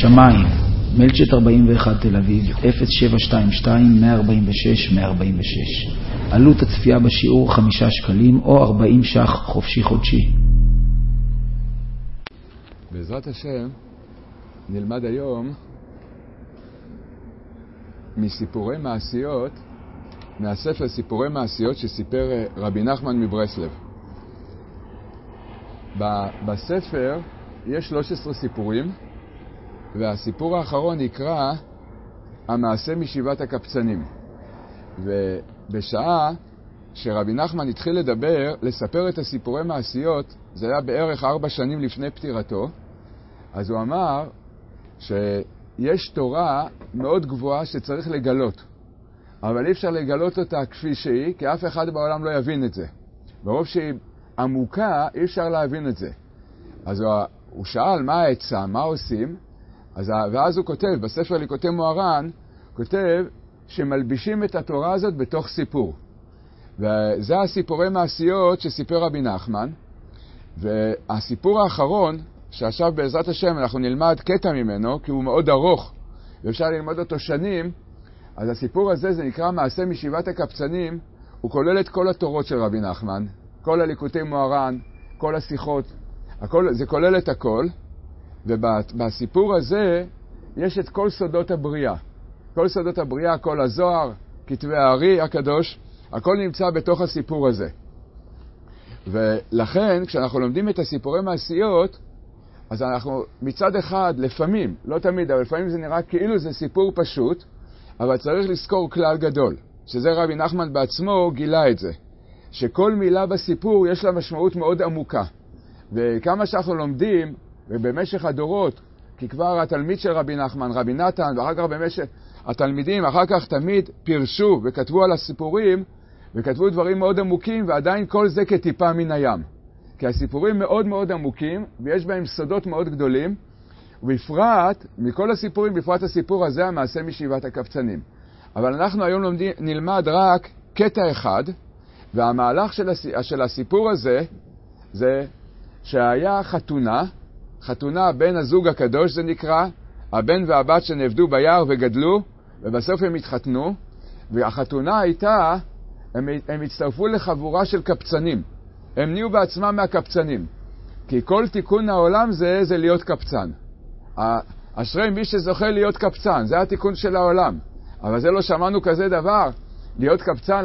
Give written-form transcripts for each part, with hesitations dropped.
שמיים, מלצ'ט 41 תל אביב, 0722-146-146. עלות הצפייה בשיעור 5 שקלים או 40 ש"ח חופשי חודשי. בעזרת השם נלמד היום מסיפורי מעשיות, מהספר סיפורי מעשיות שסיפר רבי נחמן מברסלב. בספר יש 13 סיפורים, והסיפור האחרון נקרא המעשה משבעת הקפצנים. ובשעה שרבי נחמן התחיל לספר את הסיפורי מעשיות, זה היה בערך 4 שנים לפני פטירתו, אז הוא אמר שיש תורה מאוד גבוהה שצריך לגלות, אבל אי אפשר לגלות אותה כפי שהיא, כי אף אחד בעולם לא יבין את זה. ברוב שהיא עמוקה, אי אפשר להבין את זה. אז הוא שאל מה העצה, מה עושים? ואז הוא כותב, בספר ליקוטי מוהר"ן, כותב שמלבישים את התורה הזאת בתוך סיפור. וזה הסיפורי מעשיות שסיפר רבי נחמן. והסיפור האחרון, שעכשיו בעזרת השם אנחנו נלמד קטע ממנו, כי הוא מאוד ארוך, ואפשר ללמוד אותו שנים, אז הסיפור הזה, זה נקרא מעשה משבעת הקפצנים, הוא כולל את כל התורות של רבי נחמן, כל הליקוטי מוהר"ן, כל השיחות, זה כולל את הכל, ובסיפור הזה יש את כל סודות הבריאה. כל סודות הבריאה, כל הזוהר, כתבי הארי הקדוש, הכל נמצא בתוך הסיפור הזה. ולכן, כשאנחנו לומדים את הסיפורי מעשיות, אז אנחנו מצד אחד, לפעמים, לא תמיד, אבל לפעמים זה נראה כאילו זה סיפור פשוט, אבל צריך לזכור כלל גדול, שזה רבי נחמן בעצמו גילה את זה, שכל מילה בסיפור יש לה משמעות מאוד עמוקה. וכמה שאנחנו לומדים, ובמשך הדורות, כי כבר התלמיד של רבי נחמן, רבי נתן, ואחר כך במשך התלמידים, אחר כך תמיד פירשו וכתבו על הסיפורים, וכתבו דברים מאוד עמוקים, ועדיין כל זה כטיפה מן הים. כי הסיפורים מאוד מאוד עמוקים, ויש בהם סודות מאוד גדולים, ובפרט, מכל הסיפורים, בפרט הסיפור הזה, המעשה משבעת הקפצנים. אבל אנחנו היום נלמד רק קטע אחד, והמהלך של הסיפור הזה, זה שהיה חתונה בין הזוג הקדוש, זה נקרא, הבן והבת שנעבדו ביער וגדלו, ובסוף הם התחתנו, והחתונה הייתה, הם הצטרפו לחבורה של קפצנים. הם נהיו בעצמם מהקפצנים. כי כל תיקון העולם זה להיות קפצן. אשרי מי שזוכה להיות קפצן, זה התיקון של העולם. אבל זה לא שמענו כזה דבר, להיות קפצן,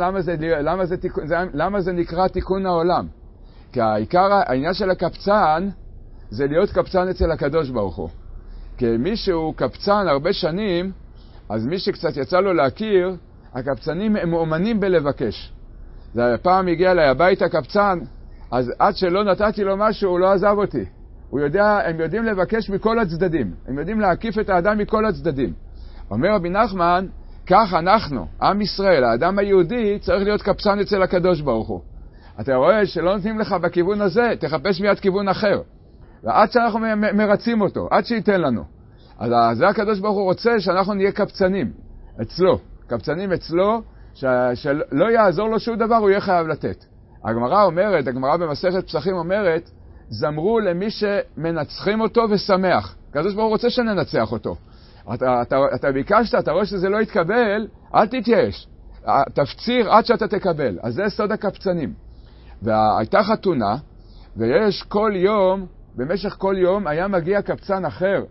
למה זה נקרא תיקון העולם? כי העניין של הקפצן זה להיות קפצן אצל הקדוש ברוך הוא. כי מי שהוא קפצן הרבה שנים, אז מי שקצת יצא לו להכיר, הקפצנים הם אומנים בלבקש. פעם הגיע אליי הביתה קפצן, אז עד שלא נתתי לו משהו הוא לא עזב אותי. הם יודעים לבקש מכל הצדדים, הם יודעים להקיף את האדם מכל הצדדים. אומר רבי נחמן, כך אנחנו, עם ישראל, האדם היהודי, צריך להיות קפצן אצל הקדוש ברוך הוא. אתה רואה שלא נותנים לך בכיוון הזה, תחפש מיד כיוון אחר. ועד שאנחנו מרצים אותו, עד שייתן לנו. אז זה הקדוש ברוך הוא רוצה שאנחנו נהיה קפצנים אצלו. קפצנים אצלו, שלא יעזור לו שום דבר, הוא יהיה חייב לתת. הגמרא במסכת פסחים אומרת, זמרו למי שמנצחים אותו ושמח. הקדוש ברוך הוא רוצה שננצח אותו. אתה ביקשת, אתה רואה שזה לא יתקבל, אל תתייאש. תפציר עד שאתה תקבל. אז זה סוד הקפצנים. והייתה חתונה, ויש כל יום, במשך כל יום, היה מגיע קפצן אחר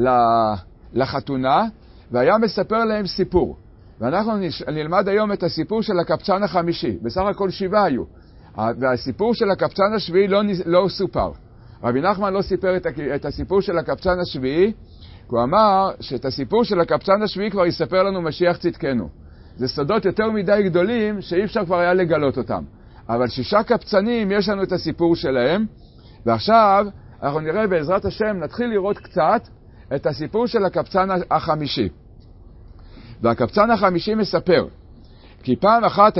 לחתונה, והיה מספר להם סיפור. ואנחנו נלמד היום את הסיפור של הקפצן החמישי. בסך הכל 7 היו. והסיפור של הקפצן השביעי לא סופר. רבי נחמן לא סיפר את הסיפור של הקפצן השביעי, הוא אמר שאת הסיפור של הקפצן השביעי כבר יספר לנו משיח צדקנו. זה סודות יותר מדי גדולים שאי אפשר כבר היה לגלות אותם. אבל 6 קפצנים יש לנו את הסיפור שלהם, ועכשיו אנחנו נראה בעזרת השם, נתחיל לראות קצת את הסיפור של הקפצן החמישי. והקפצן החמישי מספר, כי פעם אחת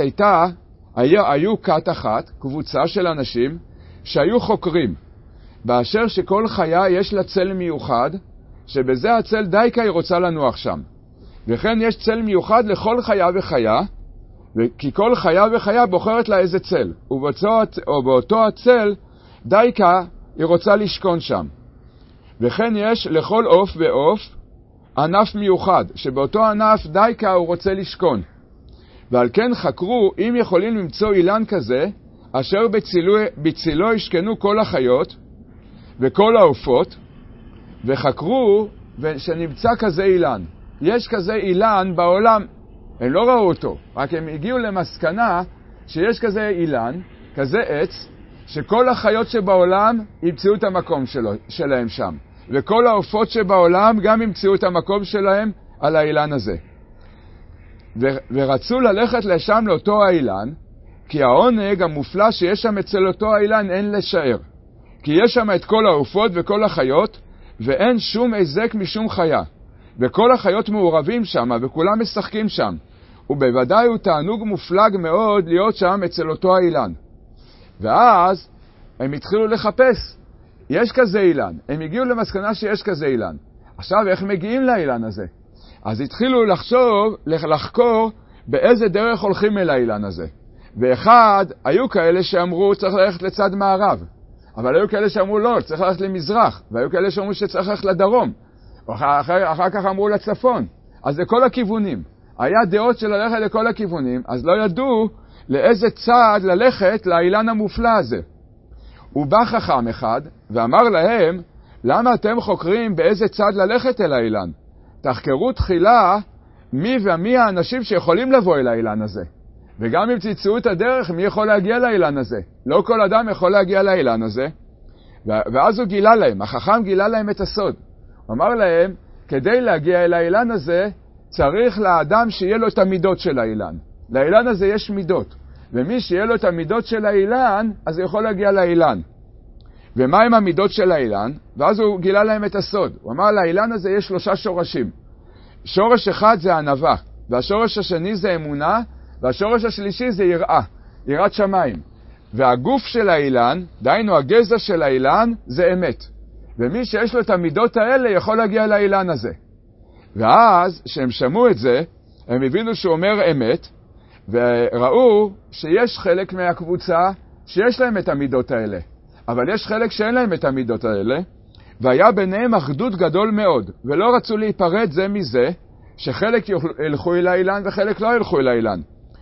היו כת אחת, קבוצה של אנשים, שהיו חוקרים, באשר שכל חיה יש לה צל מיוחד, שבזה הצל דייקה היא רוצה לנוח שם. וכן יש צל מיוחד לכל חיה וחיה, כי כל חיה וחיה בוחרת לה איזה צל, ובאותו הצל דייקה היא רוצה לשכון שם. וכן יש לכל עוף ועוף ענף מיוחד, שבאותו ענף דייקה הוא רוצה לשכון. ועל כן חקרו אם יכולים למצוא אילן כזה, אשר בצילו ישכנו כל החיות וכל העופות, וחקרו שנמצא כזה אילן. יש כזה אילן בעולם, הם לא ראו אותו, רק הם הגיעו למסקנה שיש כזה אילן, כזה עץ, שכל החיות שבעולם ימצאו את המקום שלהם שם. וכל העופות שבעולם גם ימצאו את המקום שלהם על האילן הזה. ורצו ללכת לשם לאותו האילן, כי העונג המופלא שיש שם אצל אותו האילן אין לשער. כי יש שם את כל העופות וכל החיות, ואין שום היזק משום חיה. וכל החיות מעורבים שם, וכולם משחקים שם. ובוודאי הוא תענוג מופלג מאוד להיות שם אצל אותו האילן. ואז הם התחילו לחפש. יש כזה אילן. הם הגיעו למסקנה שיש כזה אילן. עכשיו, איך מגיעים לאילן הזה? אז התחילו לחקור באיזה דרך הולכים אל האילן הזה. ואחד, היו כאלה שאמרו צריך ללכת לצד מערב. אבל היו כאלה שאמרו לא, צריך ללכת למזרח. והיו כאלה שאמרו שצריך ללכת לדרום. אחר כך אמרו לצפון. אז לכל הכיוונים. היה דעות של ללכת לכל הכיוונים, אז לא ידעו לאיזה צד ללכת לאילן המופלא הזה. הוא בא חכם אחד ואמר להם, למה אתם חוקרים באיזה צד ללכת אל האילן? תחקרו תחילה מי ומי האנשים שיכולים לבוא אל האילן הזה. וגם אם תמצאו את הדרך, מי יכול להגיע לאילן הזה? לא כל אדם יכול להגיע לאילן הזה. ואז הוא גילה להם, החכם גילה להם את הסוד. הוא אמר להם, כדי להגיע אל האילן הזה, צריך לאדם שיהיה לו את המידות של האילן. לאילן הזה יש מידות. ומי שיהיה לו את המידות של האילן, אז הוא יכול להגיע לאילן. ומה עם המידות של האילן? ואז הוא גילה להם את הסוד. הוא אמר, לאילן הזה יש 3 שורשים. שורש אחד זה ענווה, והשורש השני זה אמונה, והשורש השלישי זה יראה, יראת שמיים. והגוף של האילן, דהיינו הגזע של האילן, זה אמת. ומי שיש לו את המידות האלה יכול להגיע לאילן הזה. ואז, כשהם שמעו את זה, הם הבינו שהוא אומר אמת, וראו שיש חלק מהקבוצה שיש להם את המידות האלה. אבל יש חלק שאין להם את המידות האלה, והיה ביניהם אחדות גדול מאוד, ולא רצו להיפרד זה מזה, שחלק ילכו אל האילן וחלק לא ילכו אל האילן.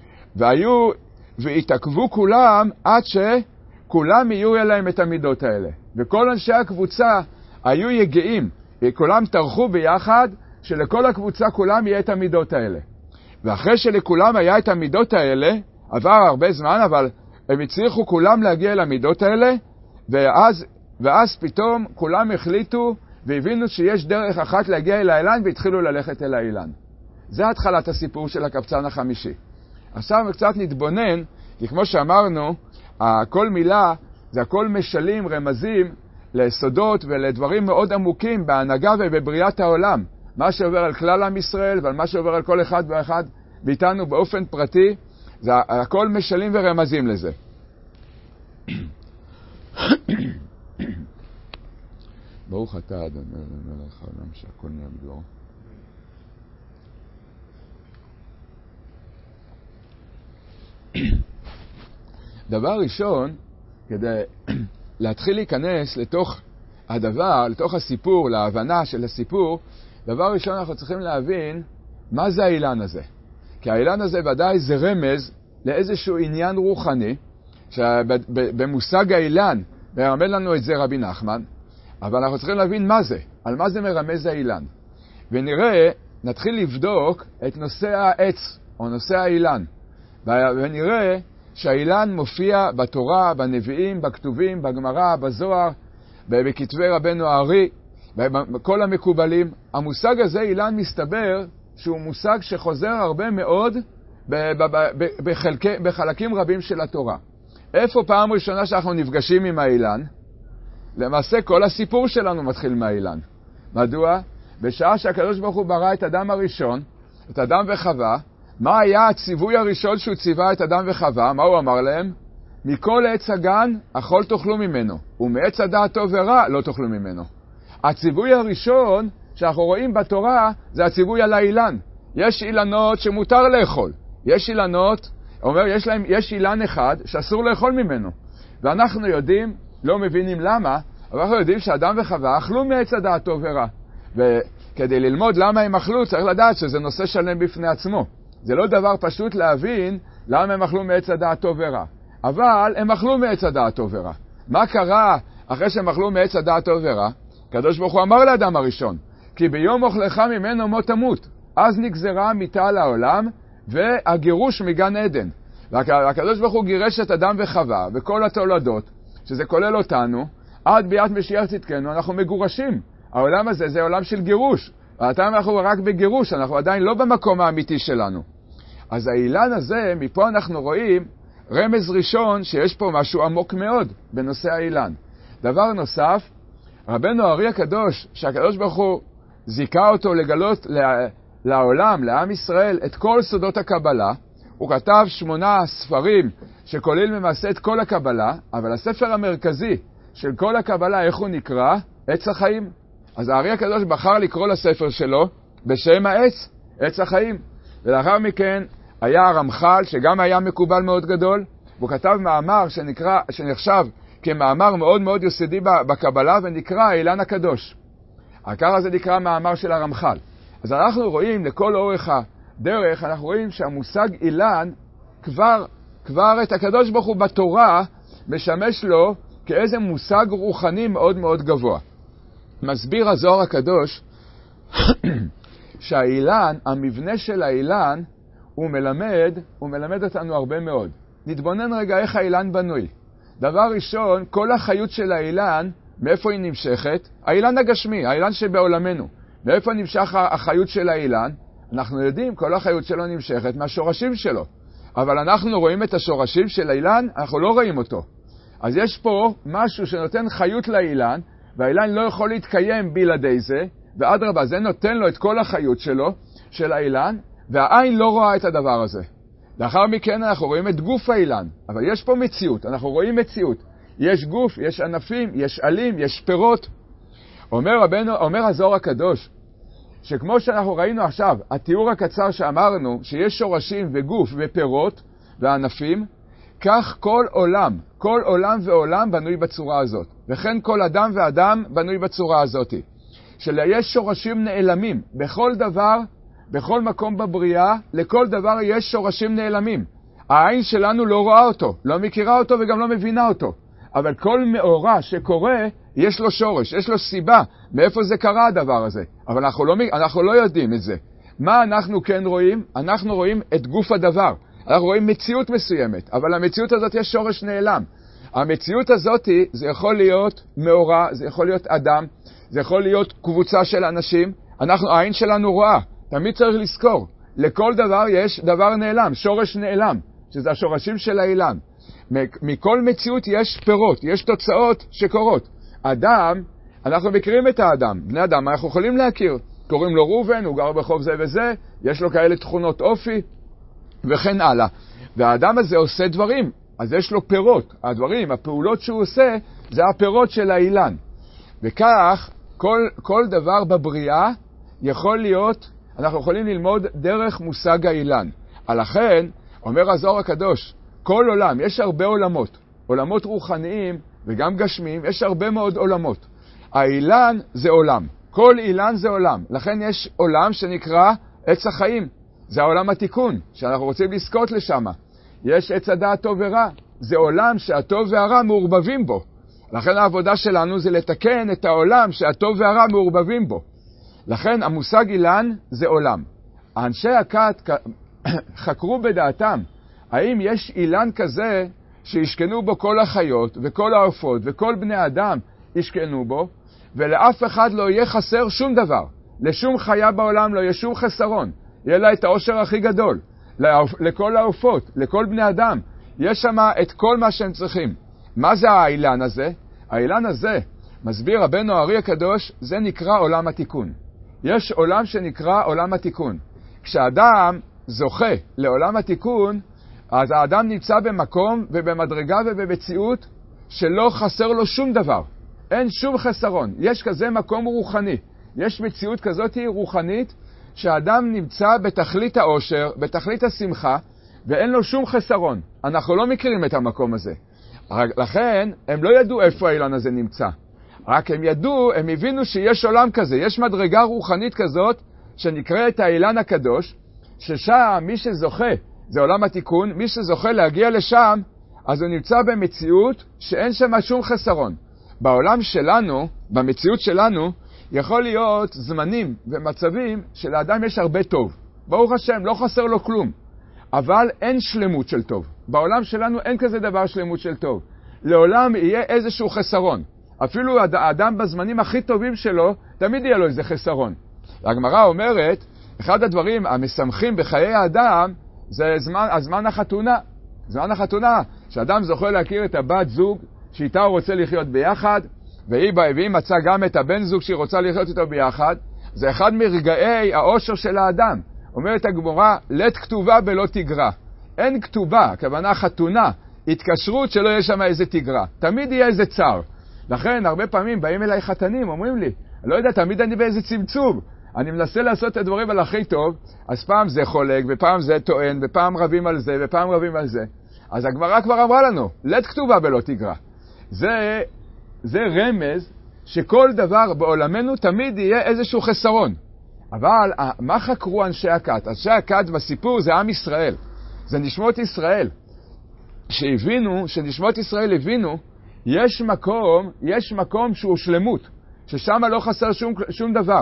והתעכבו כולם עד שכולם יהיו אליהם את המידות האלה. וכל אנשי הקבוצה היו יגעים, כולם תרחו ביחד, שלכל הקבוצה כולם יהיה את המידות האלה. ואחרי שלכולם היה את המידות האלה, עבר הרבה זמן, אבל הם הצליחו כולם להגיע אל המידות האלה, ואז פתאום כולם החליטו והבינו שיש דרך אחת להגיע אל האילן, והתחילו ללכת אל האילן. זה התחלת הסיפור של הקבצן החמישי. עכשיו קצת נתבונן, כי כמו שאמרנו, כל מילה זה הכל משלים, רמזים ליסודות ולדברים מאוד עמוקים בהנהגה ובבריאת העולם. מה שעובר על כלל עם ישראל ועל מה שעובר על כל אחד ואחד מאיתנו באופן פרטי, זה הכל משלים ורמזים לזה. ברוך אתה אדוני מלך העולם שהכל נהיה בדברו. דבר ראשון, כדי להתחיל להיכנס לתוך הדבר, לתוך הסיפור, להבנה של הסיפור, דבר ראשון אנחנו צריכים להבין מה זה האילן הזה. כי האילן הזה ודאי זה רמז לאיזשהו עניין רוחני, שבמושג האילן מרמז לנו את זה רבי נחמן, אבל אנחנו צריכים להבין מה זה, על מה זה מרמז האילן. ונראה, נתחיל לבדוק את נושא העץ, או נושא האילן. ונראה שהאילן מופיע בתורה, בנביאים, בכתובים, בגמרא, בזוהר, בכתבי רבנו הארי, בכל המקובלים. המושג הזה, אילן, מסתבר שהוא מושג שחוזר הרבה מאוד בחלקים רבים של התורה. איפה פעם ראשונה שאנחנו נפגשים עם האילן? למעשה כל הסיפור שלנו מתחיל מהאילן. מדוע? בשעה שהקדוש ברוך הוא ברא את אדם הראשון, את אדם וחווה, מה היה הציווי הראשון שהוא ציווה את אדם וחווה? מה הוא אמר להם? מכל עץ הגן אכול תאכלו ממנו, ומעץ הדעת טוב ורע לא תאכלו ממנו. הציווי הראשון שאנחנו רואים בתורה זה הציווי על האילן. יש אילנות שמותר לאכול. יש אילנות, אומר, יש אילן אחד שאסור לאכול ממנו. ואנחנו יודעים, לא מבינים למה, אבל אנחנו יודעים שאדם וחווה אכלו מעץ הדעת טוב ורע. כדי ללמוד למה הם אכלו, צריך לדעת שזה נושא שלם בפני עצמו. זה לא דבר פשוט להבין למה הם אכלו מעץ הדעת טוב ורע. אבל הם אכלו מעץ הדעת טוב ורע. מה קרה אחרי שהם אכלו מעץ הדעת טוב ורע? הקדוש ברוך הוא אמר לאדם הראשון, כי ביום אוכלך ממנו מות תמות. אז נגזרה המיתה על העולם והגירוש מגן עדן. והקדוש ברוך הוא גירש את אדם וחווה וכל התולדות, שזה כולל אותנו, עד ביאת משיח צדקנו, אנחנו מגורשים. העולם הזה זה עולם של גירוש. ועתה אנחנו רק בגירוש, אנחנו עדיין לא במקום האמיתי שלנו. אז האילן הזה, מפה אנחנו רואים רמז ראשון שיש פה משהו עמוק מאוד בנושא האילן. דבר נוסף, רבנו הארי הקדוש, שהקדוש ברוך הוא זיכה אותו לגלות לעולם, לעם ישראל, את כל סודות הקבלה, הוא כתב 8 ספרים שכולל למעשה את כל הקבלה, אבל הספר המרכזי של כל הקבלה, איך הוא נקרא? עץ החיים. אז הארי הקדוש בחר לקרוא לספר שלו בשם העץ, עץ החיים. ולאחר מכן היה הרמח"ל, שגם היה מקובל מאוד גדול, והוא כתב מאמר שנחשב כמאמר מאוד מאוד יסודי בקבלה, ונקרא האילן הקדוש. העיקר הזה נקרא מאמר של הרמח"ל. אז אנחנו רואים לכל אורך הדרך, אנחנו רואים שהמושג אילן כבר את הקדוש ברוך הוא בתורה משמש לו כאיזה מושג רוחני מאוד מאוד גבוה. מסביר הזוהר הקדוש שהאילן, המבנה של האילן, הוא מלמד אותנו הרבה מאוד. נתבונן רגע איך האילן בנוי. דבר ראשון, כל החיות של האילן, מאיפה היא נמשכת? האילן הגשמי, האילן שבעולמנו. מאיפה נמשך החיות של האילן? אנחנו יודעים, כל החיות שלו נמשכת מהשורשים שלו. אבל אנחנו רואים את השורשים של האילן, אנחנו לא רואים אותו. אז יש פה משהו שנותן חיות לאילן, והאילן לא יכול להתקיים בלעדי זה, ואדרבה, זה נותן לו את כל החיות שלו, של האילן, והעין לא רואה את הדבר הזה. לאחר מכן אנחנו רואים את גוף האילן, אבל יש פה מציאות, אנחנו רואים מציאות. יש גוף, יש ענפים, יש עלים, יש פירות. אומר הזוהר הקדוש, שכמו שאנחנו ראינו עכשיו, התיאור הקצר שאמרנו, שיש שורשים וגוף ופירות וענפים, כך כל עולם ועולם בנוי בצורה הזאת. וכן כל אדם ואדם בנוי בצורה הזאת. שיש שורשים נעלמים. בכל דבר, בכל מקום בבריאה, לכל דבר יש שורשים נעלמים. העין שלנו לא רואה אותו, לא מכירה אותו וגם לא מבינה אותו. אבל כל מאורע שקורה, יש לו שורש, יש לו סיבה מאיפה זה קרה הדבר הזה. אבל אנחנו לא יודעים את זה. מה אנחנו כן רואים? אנחנו רואים את גוף הדבר. אנחנו רואים מציאות מסוימת, אבל המציאות הזאת יש שורש נעלם. המציאות הזאת זה יכול להיות מאורע, זה יכול להיות אדם, זה יכול להיות קבוצה של אנשים. העין שלנו רואה, תמיד צריך לזכור. לכל דבר יש דבר נעלם, שורש נעלם, שזה השורשים של האילן. מכל מציאות יש פירות, יש תוצאות שקורות. אדם, אנחנו מכירים את האדם, בני אדם אנחנו יכולים להכיר. קוראים לו ראובן, הוא גר ברחוב זה וזה, יש לו כאלה תכונות אופי, וכן הלאה. והאדם הזה עושה דברים, אז יש לו פירות. הדברים, הפעולות שהוא עושה, זה הפירות של האילן. וכך, כל דבר בבריאה יכול להיות, אנחנו יכולים ללמוד דרך מושג האילן. לכן, אומר הזוהר הקדוש, כל עולם, יש הרבה עולמות, עולמות רוחניים וגם גשמיים, יש הרבה מאוד עולמות. האילן זה עולם, כל אילן זה עולם. לכן יש עולם שנקרא עץ החיים, זה העולם התיקון, שאנחנו רוצים לזכות לשם. יש עץ הדעת טוב ורע, זה עולם שהטוב והרע מעורבבים בו. לכן העבודה שלנו זה לתקן את העולם שהטוב והרע מעורבבים בו. לכן המושג אילן זה עולם. האנשי הכת חקרו בדעתם, האם יש אילן כזה שישכנו בו כל החיות וכל העופות וכל בני אדם ישכנו בו, ולאף אחד לא יהיה חסר שום דבר. לשום חיה בעולם לא יהיה שום חסרון. יהיה לה את העושר הכי גדול. לכל העופות, לכל בני אדם, יש שם את כל מה שהם צריכים. מה זה האילן הזה? האילן הזה, מסביר רבנו הארי הקדוש, זה נקרא עולם התיקון. יש עולם שנקרא עולם התיקון. כשאדם זוכה לעולם התיקון, אז האדם נמצא במקום ובמדרגה ובמציאות שלא חסר לו שום דבר. אין שום חסרון. יש כזה מקום רוחני. יש מציאות כזאת רוחנית שהאדם נמצא בתכלית העושר, בתכלית השמחה, ואין לו שום חסרון. אנחנו לא מכירים את המקום הזה. לכן, הם לא ידעו איפה האילן הזה נמצא. רק הם ידעו, הם הבינו שיש עולם כזה, יש מדרגה רוחנית כזאת, שנקראת האילן הקדוש, ששם מי שזוכה, זה עולם התיקון, מי שזוכה להגיע לשם, אז הוא נמצא במציאות שאין שם שום חסרון. בעולם שלנו, במציאות שלנו, יכול להיות זמנים ומצבים שלאדם יש הרבה טוב. ברוך השם, לא חסר לו כלום. אבל אין שלמות של טוב. בעולם שלנו אין כזה דבר שלמות של טוב. לעולם יהיה איזשהו חסרון. אפילו האדם בזמנים הכי טובים שלו, תמיד יהיה לו איזה חסרון. הגמרא אומרת, אחד הדברים המשמחים בחיי האדם, זה הזמן החתונה. זמן החתונה, שאדם זוכה להכיר את הבת זוג, שאיתה הוא רוצה לחיות ביחד, והיא מצא גם את הבן זוג שהיא רוצה לחיות איתו ביחד. זה אחד מרגעי האושר של האדם. אומרת הגמרא, לית כתובה בלא תגרע. אין כתובה, הכוונה חתונה, התקשרות שלא יהיה שם איזה תגרע. תמיד יהיה איזה צער. לכן הרבה פעמים באים אליי חתנים, אומרים לי, לא יודע, תמיד אני באיזה צמצום. אני מנסה לעשות את הדברים על הכי טוב, אז פעם זה חולק, ופעם זה טוען, ופעם רבים על זה, ופעם רבים על זה. אז הגמרא כבר אמרה לנו, לית כתובה בלא תגרע. זה רמז שכל דבר בעולמנו תמיד יהיה איזשהו חסרון. אבל מה חקרו אנשי הכת? אנשי הכת בסיפור זה עם ישראל. זה נשמות ישראל. שנשמות ישראל הבינו, יש מקום שהוא שלמות, ששם לא חסר שום דבר.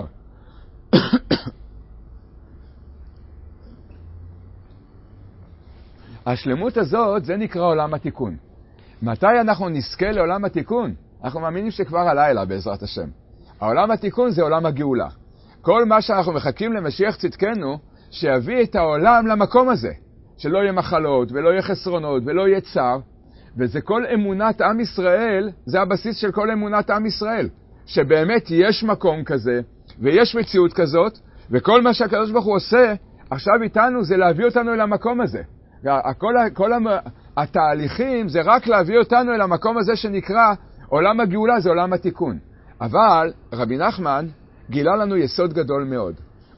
השלמות הזאת, זה נקרא עולם התיקון. מתי אנחנו נזכה לעולם התיקון? אנחנו מאמינים שכבר הלילה בעזרת השם. העולם התיקון זה עולם הגאולה. כל מה שאנחנו מחכים למשיח צדקנו, שיביא את העולם למקום הזה. שלא יהיה מחלות, ולא יהיה חסרונות, ולא יהיה צער. וזה כל אמונת עם ישראל, זה הבסיס של כל אמונת עם ישראל. שבאמת יש מקום כזה, ויש מציאות כזאת, וכל מה שהקדוש ברוך הוא עושה, עכשיו איתנו זה להביא אותנו אל המקום הזה. כל התהליכים זה רק להביא אותנו אל המקום הזה שנקרא עולם הגאולה, זה עולם התיקון. אבל רבי נחמן גילה לנו יסוד גדול מאוד.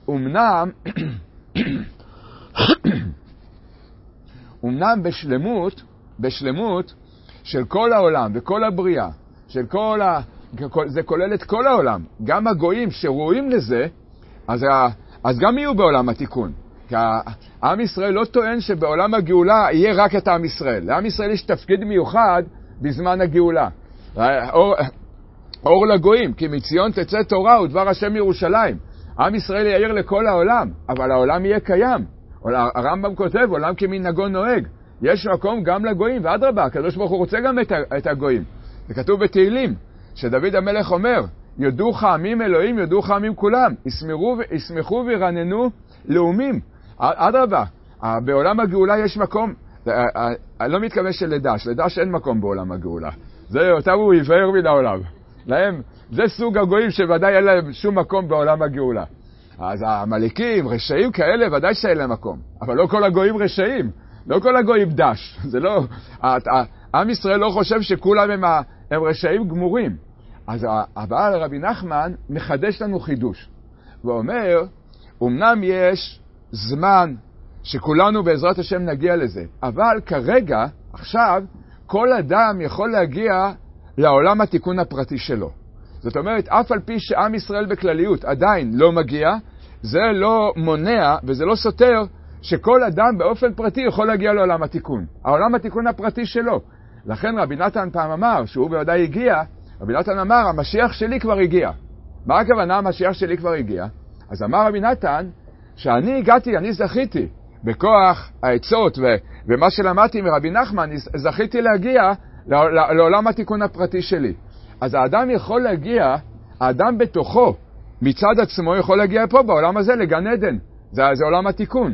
אמנם בשלמות של כל העולם וכל הבריאה, זה כולל את כל העולם, גם הגויים שרואים לזה, אז גם יהיו בעולם התיקון. כי העם ישראל לא טוען שבעולם הגאולה יהיה רק את העם ישראל. לעם ישראל יש תפקיד מיוחד בזמן הגאולה. אור לגויים, כי מציון תצא תורה ודבר השם ירושלים. עם ישראל יאיר לכל העולם, אבל העולם יהיה קיים. הרמב"ם כותב, עולם כמנהגו נוהג. יש מקום גם לגויים, ואדרבה, הקדוש ברוך הוא רוצה גם את הגויים. זה כתוב בתהילים, שדוד המלך אומר, יודוך עמים אלוהים, יודוך עמים כולם, ישמחו וירננו לאומים. אדרבה, בעולם הגאולה יש מקום, אני לא מתכוון שלדש אין מקום בעולם הגאולה. זה אותם הוא יבהר מן העולם. להם, זה סוג הגויים שוודאי אין להם שום מקום בעולם הגאולה. אז המליקים, רשעים כאלה, ודאי שאין להם מקום. אבל לא כל הגויים רשעים, לא כל הגויים דש. זה לא, עם ישראל לא חושב שכולם הם רשעים גמורים. אז הבעל רבי נחמן מחדש לנו חידוש. ואומר, אמנם יש זמן שכולנו בעזרת השם נגיע לזה, אבל כרגע, עכשיו, כל אדם יכול להגיע לעולם התיקון הפרטי שלו. זאת אומרת, אף על פי שעם ישראל בכלליות עדיין לא מגיע, זה לא מונע וזה לא סותר שכל אדם באופן פרטי יכול להגיע לעולם התיקון. העולם התיקון הפרטי שלו. לכן רבי נתן פעם אמר, שהוא בוודאי הגיע, רבי נתן אמר, המשיח שלי כבר הגיע. מה הכוונה המשיח שלי כבר הגיע? אז אמר רבי נתן, שאני הגעתי, אני זכיתי, בכוח העצות ומה שלמדתי מרבי נחמן, זכיתי להגיע לעולם התיקון הפרטי שלי. אז האדם יכול להגיע, האדם בתוכו, מצד עצמו יכול להגיע פה בעולם הזה לגן עדן. זה עולם התיקון.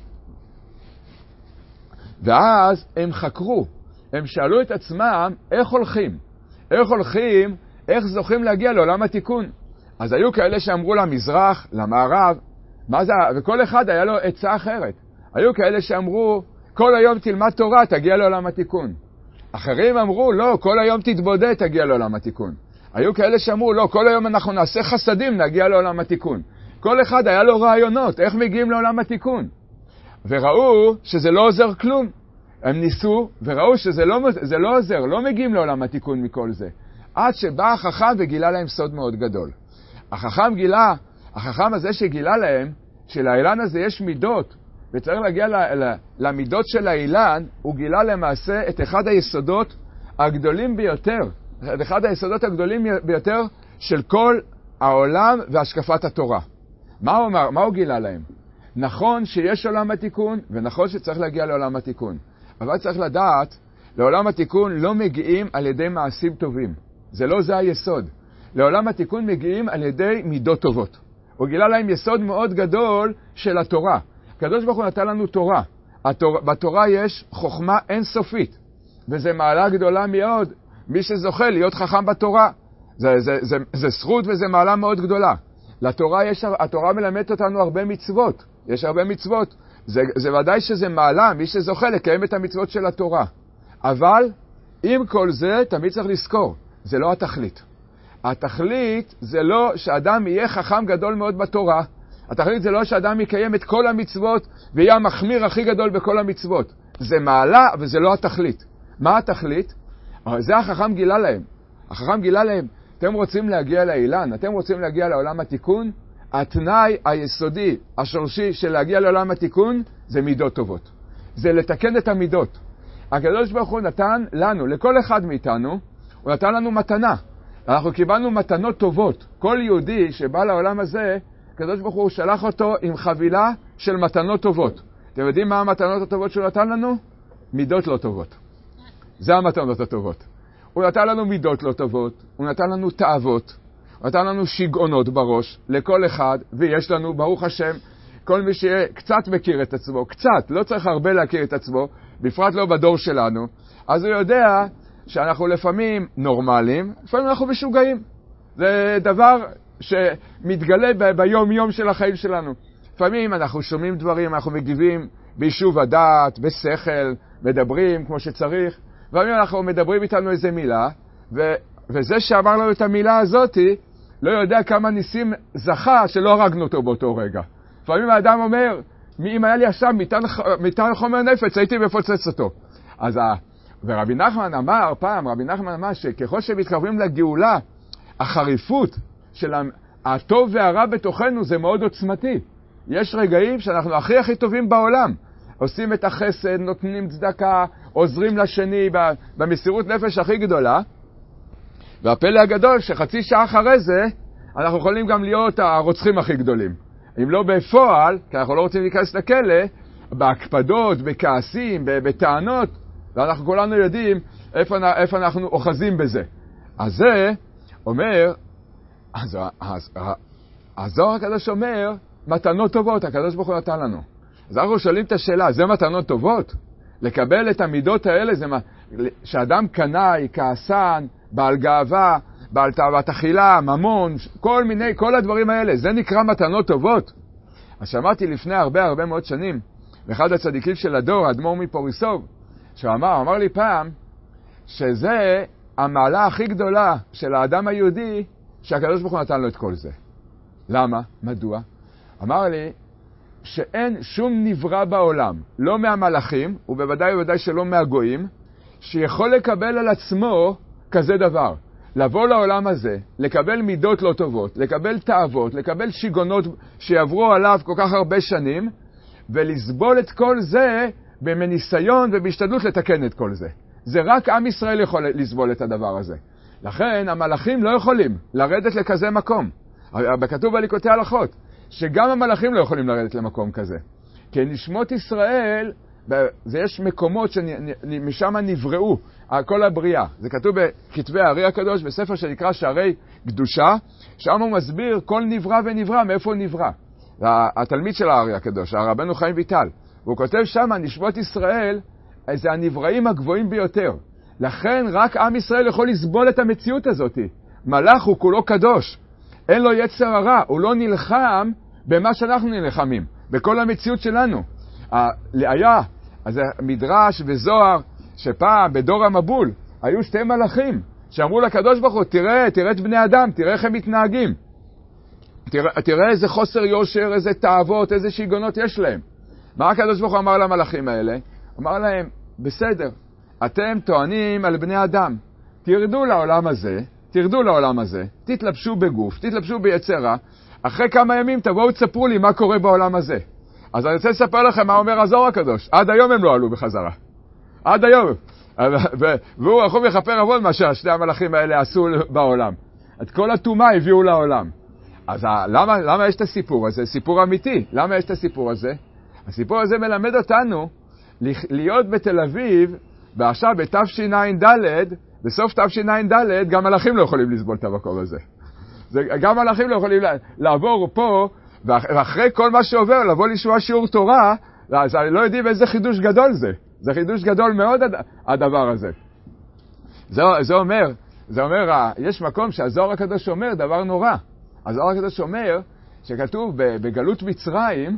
ואז הם חקרו, הם שאלו את עצמם איך הולכים, איך זוכים להגיע לעולם התיקון. אז היו כאלה שאמרו למזרח, למערב, מה זה? וכל אחד היה לו עצה אחרת. היו כאלה שאמרו, כל היום תלמד תורה, תגיע לעולם התיקון. אחרים אמרו, לא, כל היום תתבודד, תגיע לעולם התיקון. היו כאלה שאמרו, לא, כל היום אנחנו נעשה חסדים, נגיע לעולם התיקון. כל אחד היה לו רעיונות, איך מגיעים לעולם התיקון. וראו שזה לא עוזר כלום. הם ניסו וראו שזה לא עוזר, לא מגיעים לעולם התיקון מכל זה. עד שבא החכם וגילה להם סוד מאוד גדול. החכם הזה שגילה להם, שלאילן הזה יש מידות, וצריך להגיע למידות של האילן, הוא גילה למעשה את אחד היסודות הגדולים ביותר, אחד היסודות הגדולים ביותר של כל העולם והשקפת התורה. מה הוא אמר? מה הוא גילה להם? נכון שיש עולם התיקון, ונכון שצריך להגיע לעולם התיקון. אבל צריך לדעת, לעולם התיקון לא מגיעים על ידי מעשים טובים. זה היסוד. לעולם התיקון מגיעים על ידי מידות טובות. הוא גילה להם יסוד מאוד גדול של התורה. הקדוש ברוך הוא נתן לנו תורה. בתורה יש חוכמה אינסופית, וזה מעלה גדולה מאוד. מי שזוכה להיות חכם בתורה, זה זכות וזה מעלה מאוד גדולה. התורה מלמדת אותנו הרבה מצוות. יש הרבה מצוות. זה ודאי שזה מעלה, מי שזוכה לקיים את המצוות של התורה. אבל עם כל זה תמיד צריך לזכור, זה לא התכלית. התכלית זה לא שאדם יהיה חכם גדול מאוד בתורה. התכלית זה לא שאדם יקיים את כל המצוות ויהיה המחמיר הכי גדול בכל המצוות. זה מעלה וזה לא התכלית. מה התכלית? זה החכם גילה להם. החכם גילה להם, אתם רוצים להגיע לאילן, אתם רוצים להגיע לעולם התיקון, התנאי היסודי, השורשי של להגיע לעולם התיקון, זה מידות טובות. זה לתקן את המידות. הקדוש ברוך הוא נתן לנו, לכל אחד מאיתנו, הוא נתן לנו מתנה. אנחנו קיבלנו מתנות טובות. כל יהודי שבא לעולם הזה, הקדוש ברוך הוא שלח אותו עם חבילה של מתנות טובות. אתם יודעים מה המתנות הטובות שהוא נתן לנו? מידות לא טובות. זה המתנות הטובות. הוא נתן לנו מידות לא טובות, הוא נתן לנו תאוות, הוא נתן לנו שיגעונות בראש, לכל אחד, ויש לנו, ברוך השם, כל מי שקצת מכיר את עצמו, קצת, לא צריך הרבה להכיר את עצמו, בפרט לא בדור שלנו, אז הוא יודע שאנחנו לפעמים נורמליים, לפעמים אנחנו משוגעים. זה דבר שמתגלה ביום יום של החיים שלנו. לפעמים אנחנו שומעים דברים, אנחנו מגיבים ביישוב הדעת, בשכל, מדברים כמו שצריך, לפעמים אנחנו מדברים איתנו איזה מילה, וזה שאמר לנו את המילה הזאת, לא יודע כמה ניסים זכה שלא הרגנו אותו באותו רגע. לפעמים האדם אומר, אם היה לי עכשיו מטען חומר נפץ, הייתי מפוצץ אותו. ורבי נחמן אמר פעם, שככל שמתקרבים לגאולה, החריפות של הטוב והרע בתוכנו זה מאוד עוצמתי. יש רגעים שאנחנו הכי טובים בעולם. עושים את החסד, נותנים צדקה, עוזרים לשני במסירות נפש הכי גדולה. והפלא הגדול שחצי שעה אחרי זה, אנחנו יכולים גם להיות הרוצחים הכי גדולים. אם לא בפועל, כי אנחנו לא רוצים להיכנס לכלא, בהקפדות, בכעסים, בטענות, ואנחנו כולנו יודעים איפה אנחנו אוחזים בזה. אז זה אומר, הזוהר הקדוש אומר, מתנות טובות, הקדוש ברוך הוא נתן לנו. אז אנחנו שואלים את השאלה, זה מתנות טובות? לקבל את המידות האלה, שאדם קנאי, כעסן, בעל גאווה, בעל תאוות אכילה, ממון, כל הדברים האלה, זה נקרא מתנות טובות? אז שמעתי לפני הרבה מאוד שנים, ואחד הצדיקים של הדור, האדמו"ר מפוריסוב, שאמר לי פעם, שזה המעלה הכי גדולה של האדם היהודי, שהקדוש ברוך הוא נתן לו את כל זה. למה? מדוע? אמר לי, שאין שום נברא בעולם, לא מהמלאכים, ובוודאי שלא מהגויים, שיכול לקבל על עצמו כזה דבר. לבוא לעולם הזה, לקבל מידות לא טובות, לקבל תאוות, לקבל שיגונות שיעברו עליו כל כך הרבה שנים, ולסבול את כל זה במניסיון ובהשתדלות לתקן את כל זה. זה רק עם ישראל יכול לסבול את הדבר הזה. לכן המלאכים לא יכולים לרדת לכזה מקום. כתוב בליקוטי הלכות, שגם המלאכים לא יכולים לרדת למקום כזה. כי נשמות ישראל, יש מקומות שמשם נבראו כל הבריאה. זה כתוב בכתבי הארי הקדוש, בספר שנקרא שערי קדושה, שם הוא מסביר כל נברא ונברא, מאיפה הוא נברא. התלמיד של הארי הקדוש, הרבנו חיים ויטל, והוא כותב שם, נשמות ישראל, זה הנבראים הגבוהים ביותר. לכן רק עם ישראל יכול לסבול את המציאות הזאת. מלאך הוא כולו קדוש. אין לו יצר הרע, הוא לא נלחם במה שאנחנו נלחמים, בכל המציאות שלנו. היה, אז מדרש וזוהר, שפעם בדור המבול, היו שתי מלאכים, שאמרו לקדוש ברוך הוא, תראה את בני אדם, תראה איך הם מתנהגים. תראה איזה חוסר יושר, איזה תאוות, איזה שיגונות יש להם. מה הקדוש ברוך הוא אמר למלאכים האלה? אמר להם, בסדר, אתם טוענים על בני אדם, תרדו לעולם הזה, תרדו לעולם הזה, תתלבשו בגוף, תתלבשו ביצרה, אחרי כמה ימים תבואו תספרו לי מה קורה בעולם הזה. אז אני רוצה לספר לכם מה אומר הזוהר הקדוש. עד היום הם לא עלו בחזרה. עד היום. והוא רחום יכפר עוון מה ששני המלאכים האלה עשו בעולם. את כל הטומאה הביאו לעולם. אז למה יש את הסיפור הזה? סיפור אמיתי. למה יש את הסיפור הזה? הסיפור הזה מלמד אותנו להיות בתל אביב, ועכשיו בתשע"ד, בסוף תשע"ד, גם מלאכים לא יכולים לסבול את המקום הזה. גם מלאכים לא יכולים לעבור פה, ואחרי כל מה שעובר, לבוא לשמוע שיעור תורה, אז אני לא יודעים איזה חידוש גדול זה. זה חידוש גדול מאוד הדבר הזה. זה אומר, יש מקום שהזוהר הקדוש אומר דבר נורא. הזוהר הקדוש אומר שכתוב בגלות מצרים,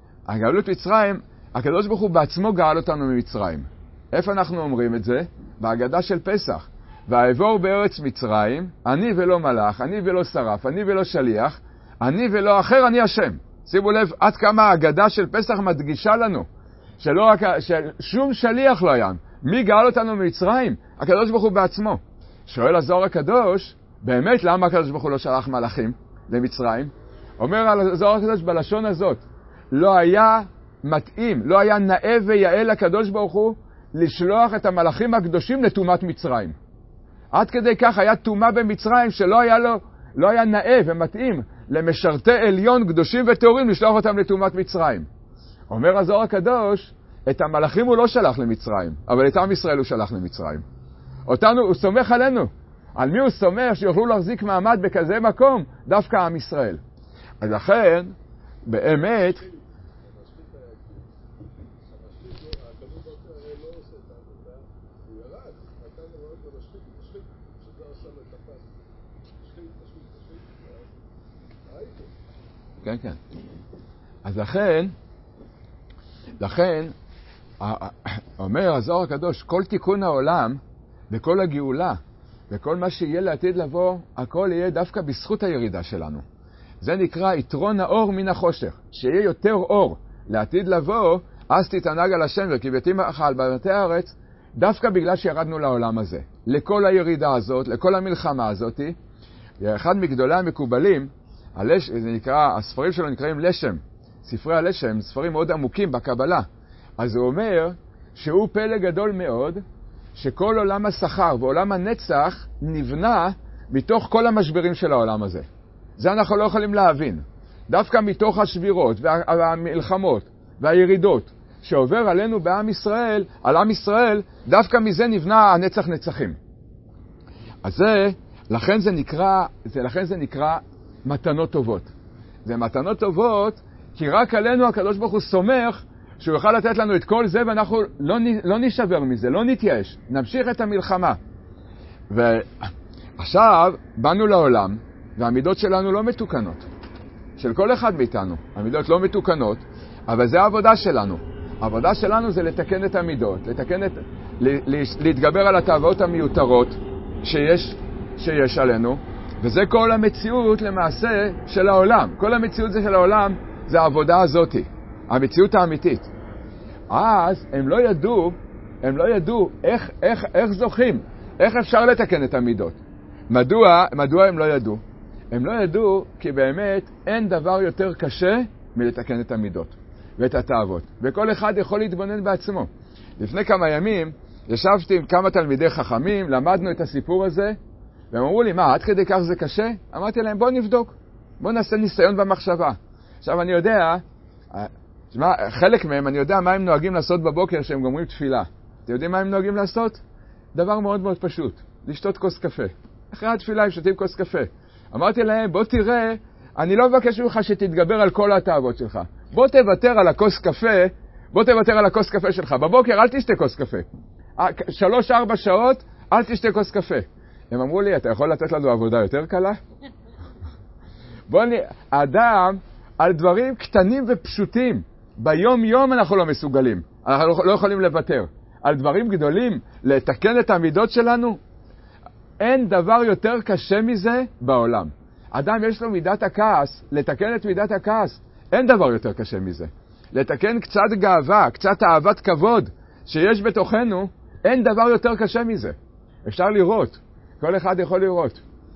הקדוש ברוך הוא בעצמו גאל אותנו ממצרים. איפה אנחנו אומרים את זה? בהגדה של פסח. והעבור בארץ מצרים, אני ולא מלאך, אני ולא שרף, אני ולא שליח, אני ולא אחר, אני השם. שימו לב עד כמה ההגדה של פסח מדגישה לנו, ששום שליח לא היה. מי גאל אותנו ממצרים? הקדוש ברוך הוא בעצמו. שואל הזוהר הקדוש, באמת למה הקדוש ברוך הוא לא שלח מלאכים למצרים? אומר על הזוהר הקדוש בלשון הזאת, לא היה מתאים, לא היה נאה ויעל הקדוש ברוך הוא לשלוח את המלאכים הקדושים לטומאת מצרים. עד כדי כך היה טומאה במצרים שלא היה לו, לא היה נאה ומתאים למשרתי עליון קדושים וטהורים לשלוח אותם לטומאת מצרים. אומר הזוהר הקדוש, את המלאכים הוא לא שלח למצרים, אבל את עם ישראל הוא שלח למצרים. אותנו, הוא סומך עלינו. על מי הוא סומך שיוכלו להחזיק מעמד בכזה מקום? דווקא עם ישראל. אז לכן, באמת, כן, כן. אז לכן, אומר הזוהר הקדוש, כל תיקון העולם וכל הגאולה וכל מה שיהיה לעתיד לבוא, הכל יהיה דווקא בזכות הירידה שלנו. זה נקרא יתרון האור מן החושך. שיהיה יותר אור לעתיד לבוא, אז תתענג על השם וכיבדתי ממך על בתי הארץ, דווקא בגלל שירדנו לעולם הזה. לכל הירידה הזאת, לכל המלחמה הזאת, אחד מגדולי המקובלים, זה נקרא, הספרים שלו נקראים לשם, ספרי הלשם, ספרים מאוד עמוקים בקבלה. אז הוא אומר שהוא פלא גדול מאוד, שכל עולם השכר ועולם הנצח נבנה מתוך כל המשברים של העולם הזה. זה אנחנו לא יכולים להבין. דווקא מתוך השבירות והמלחמות והירידות שעובר עלינו בעם ישראל, על עם ישראל, דווקא מזה נבנה הנצח נצחים. אז לכן זה נקרא מתנות טובות. זה מתנות טובות, כי רק עלינו הקדוש ברוך הוא סומך שהוא יוכל לתת לנו את כל זה, ואנחנו לא נשבר מזה, לא נתייאש, נמשיך את המלחמה. ועכשיו באנו לעולם, והמידות שלנו לא מתוקנות. של כל אחד מאיתנו, המידות לא מתוקנות, אבל זה העבודה שלנו. העבודה שלנו זה לתקן את המידות, להתגבר על התאוות המיותרות שיש עלינו, וזה כל המציאות למעשה של העולם. כל המציאות זה של העולם, זה העבודה הזאת, המציאות האמיתית. אז הם לא ידעו איך זוכים, איך אפשר לתקן את המידות. מדוע הם לא ידעו? הם לא ידעו כי באמת אין דבר יותר קשה מלתקן את המידות ואת התאוות. וכל אחד יכול להתבונן בעצמו. לפני כמה ימים ישבתי עם כמה תלמידי חכמים, למדנו את הסיפור הזה, והם אמרו לי, עד כדי כך זה קשה? אמרתי להם, בוא נבדוק, בוא נעשה ניסיון במחשבה. עכשיו אני יודע, חלק מהם אני יודע מה הם נוהגים לעשות בבוקר שהם גומרים תפילה. אתם יודעים מה הם נוהגים לעשות? דבר מאוד מאוד פשוט, לשתות כוס קפה. אחרי התפילה הם שותים כוס קפה. אמרתי להם, בוא תראה, אני לא מבקש ממך שתתגבר על כל התאוות שלך. בוא תוותר על הכוס קפה שלך. בבוקר אל תשתה כוס קפה. 3-4 שעות אל תשתה כוס קפה. הם אמרו לי, אתה יכול לתת לנו עבודה יותר קלה? האדם, על דברים קטנים ופשוטים, ביום יום אנחנו לא מסוגלים. אנחנו לא יכולים לוותר. על דברים גדולים, לתקן את המידות שלנו, אין דבר יותר קשה מזה בעולם. אדם יש לו מידת הכעס, לתקן את מידת הכעס, אין דבר יותר קשה מזה. לתקן קצת גאווה, קצת אהבת כבוד שיש בתוכנו, אין דבר יותר קשה מזה. אפשר לראות, כל אחד יכול לראות.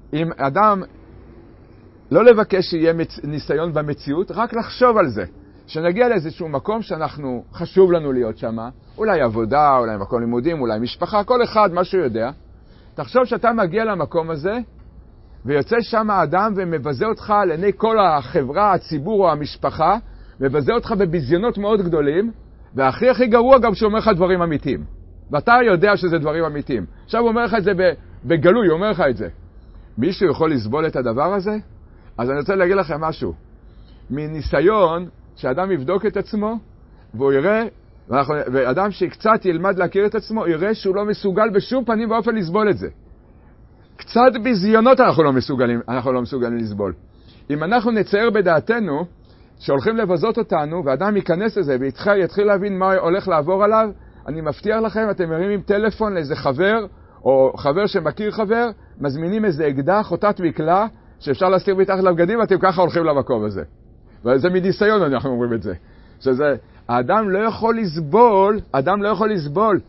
אם אדם לא לבקש שיהיה ניסיון במציאות, רק לחשוב על זה. שנגיע לאיזשהו מקום שאנחנו, חשוב לנו להיות שם, אולי עבודה, אולי מקום לימודים, אולי משפחה, כל אחד, מה שהוא יודע. תחשוב שאתה מגיע למקום הזה, ויוצא שם האדם ומבזה אותך לעיני כל החברה, הציבור או המשפחה, מבזה אותך בביזיונות מאוד גדולים, והכי הכי גרוע גם שהוא אומר לך דברים אמיתיים. ואתה יודע שזה דברים אמיתיים. עכשיו הוא אומר לך את זה בגלוי, הוא אומר לך את זה. מישהו יכול לסבול את הדבר הזה? אז אני רוצה להגיד לכם משהו. מניסיון שאדם יבדוק את עצמו, והוא יראה, ואדם שקצת ילמד להכיר את עצמו, יראה שהוא לא מסוגל בשום פנים ואופן לסבול את זה. קצת ביזיונות אנחנו לא מסוגלים לסבול. אם אנחנו נצייר בדעתנו, שהולכים לבזות אותנו, ואדם ייכנס לזה, ויתחיל להבין מה הולך לעבור עליו, אני מבטיח לכם, אתם מרימים טלפון לאיזה חבר, או חבר שמכיר חבר, מזמינים איזה אקדח, חוטת מקלע, שאפשר להסתיר מתחת לבגדים, ואתם ככה הולכים למקום הזה. וזה מניסיון אנחנו אומרים את זה. שזה, האדם לא יכול לסבול,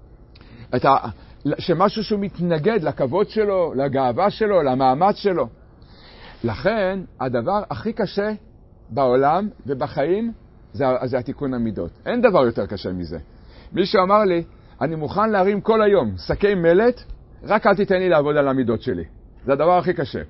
שמשהו שהוא מתנגד לכבוד שלו, לגאווה שלו, למאמץ שלו. לכן, הדבר הכי קשה בעולם ובחיים, זה התיקון המידות. אין דבר יותר קשה מזה. מישהו אמר לי, אני מוכן להרים כל היום שקי מלט, רק אל תיתן לי לעבוד על המידות שלי. זה הדבר הכי קשה.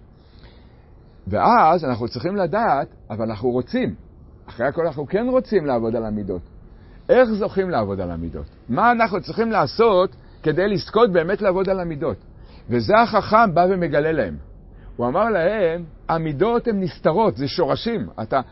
ואז אנחנו צריכים לדעת, אבל אנחנו רוצים. אחרי הכל אנחנו כן רוצים לעבוד על המידות. איך זוכים לעבוד על המידות? מה אנחנו צריכים לעשות כדי לזכות באמת לעבוד על המידות? וזה החכם בא ומגלה להם. הוא אמר להם, המידות הן נסתרות, זה שורשים.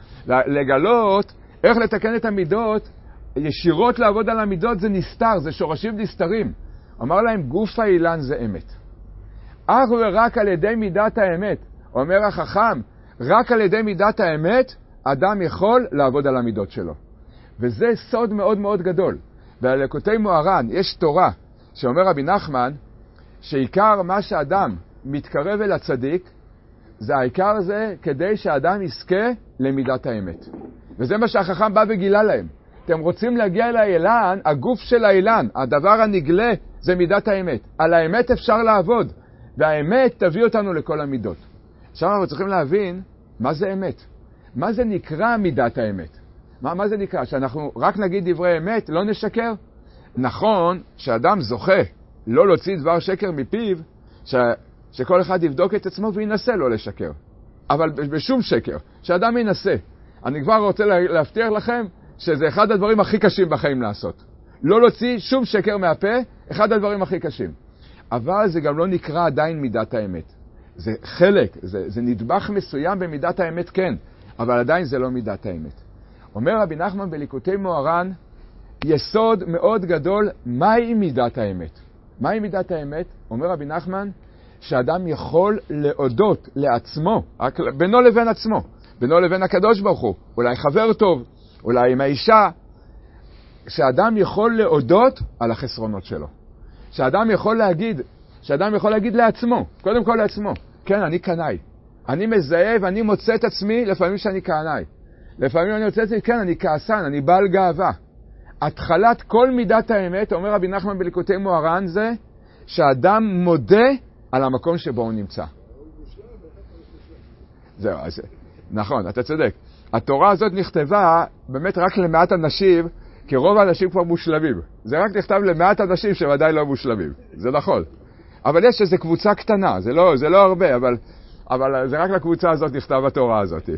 לגלות איך לתקן את המידות, ישירות לעבוד על המידות זה נסתר, זה שורשים נסתרים. אמר להם, גוף האילן זה אמת. אך ורק על ידי מידת האמת. אומר החכם, רק על ידי מידת האמת, אדם יכול לעבוד על המידות שלו. וזה סוד מאוד מאוד גדול. בליקוטי מוהר"ן יש תורה, שאומר רבי נחמן, שעיקר מה שאדם מתקרב אל הצדיק, זה העיקר זה כדי שאדם יזכה למידת האמת. וזה מה שהחכם בא וגילה להם. אתם רוצים להגיע אל האילן, הגוף של האילן, הדבר הנגלה זה מידת האמת. על האמת אפשר לעבוד, והאמת תביא אותנו לכל המידות. עכשיו אנחנו צריכים להבין מה זה אמת. מה זה נקרא מידת האמת? מה זה נקרא? שאנחנו רק נגיד דברי אמת, לא נשקר? נכון שאדם זוכה לא להוציא דבר שקר מפיו, שכל אחד יבדוק את עצמו וינסה לא לשקר. אבל בשום שקר, שאדם ינסה. אני כבר רוצה להבטיח לכם שזה אחד הדברים הכי קשים בחיים לעשות. לא להוציא שום שקר מהפה, אחד הדברים הכי קשים. אבל זה גם לא נקרא עדיין מידת האמת. זה חלק, זה נדבך מסוים במידת האמת כן, אבל עדיין זה לא מידת האמת. אומר רבי נחמן בליקוטי מוהר"ן, יסוד מאוד גדול, מהי מידת האמת? מהי מידת האמת? אומר רבי נחמן, שאדם יכול להודות לעצמו, בינו לבין עצמו, בינו לבין הקדוש ברוך הוא, אולי חבר טוב, אולי עם האישה, שאדם יכול להודות על החסרונות שלו. שאדם יכול להגיד לעצמו, קודם כל לעצמו, כן, אני קנאי. אני מזהה ואני מוצא את עצמי לפעמים שאני קנאי. לפעמים אני מוצא את עצמי, כן, אני כעסן, אני בעל גאווה. התחלת כל מידת האמת, אומר רבי נחמן בליקוטי מוהר"ן, זה שאדם מודה על המקום שבו הוא נמצא. זהו, אז נכון, אתה צודק. התורה הזאת נכתבה באמת רק למעט אנשים, כי רוב האנשים כבר מושלמים. זה רק נכתב למעט אנשים שוודאי לא מושלמים. זה נכון. אבל יש איזו קבוצה קטנה, זה לא הרבה, אבל זה רק לקבוצה הזאת נכתב התורה הזאת.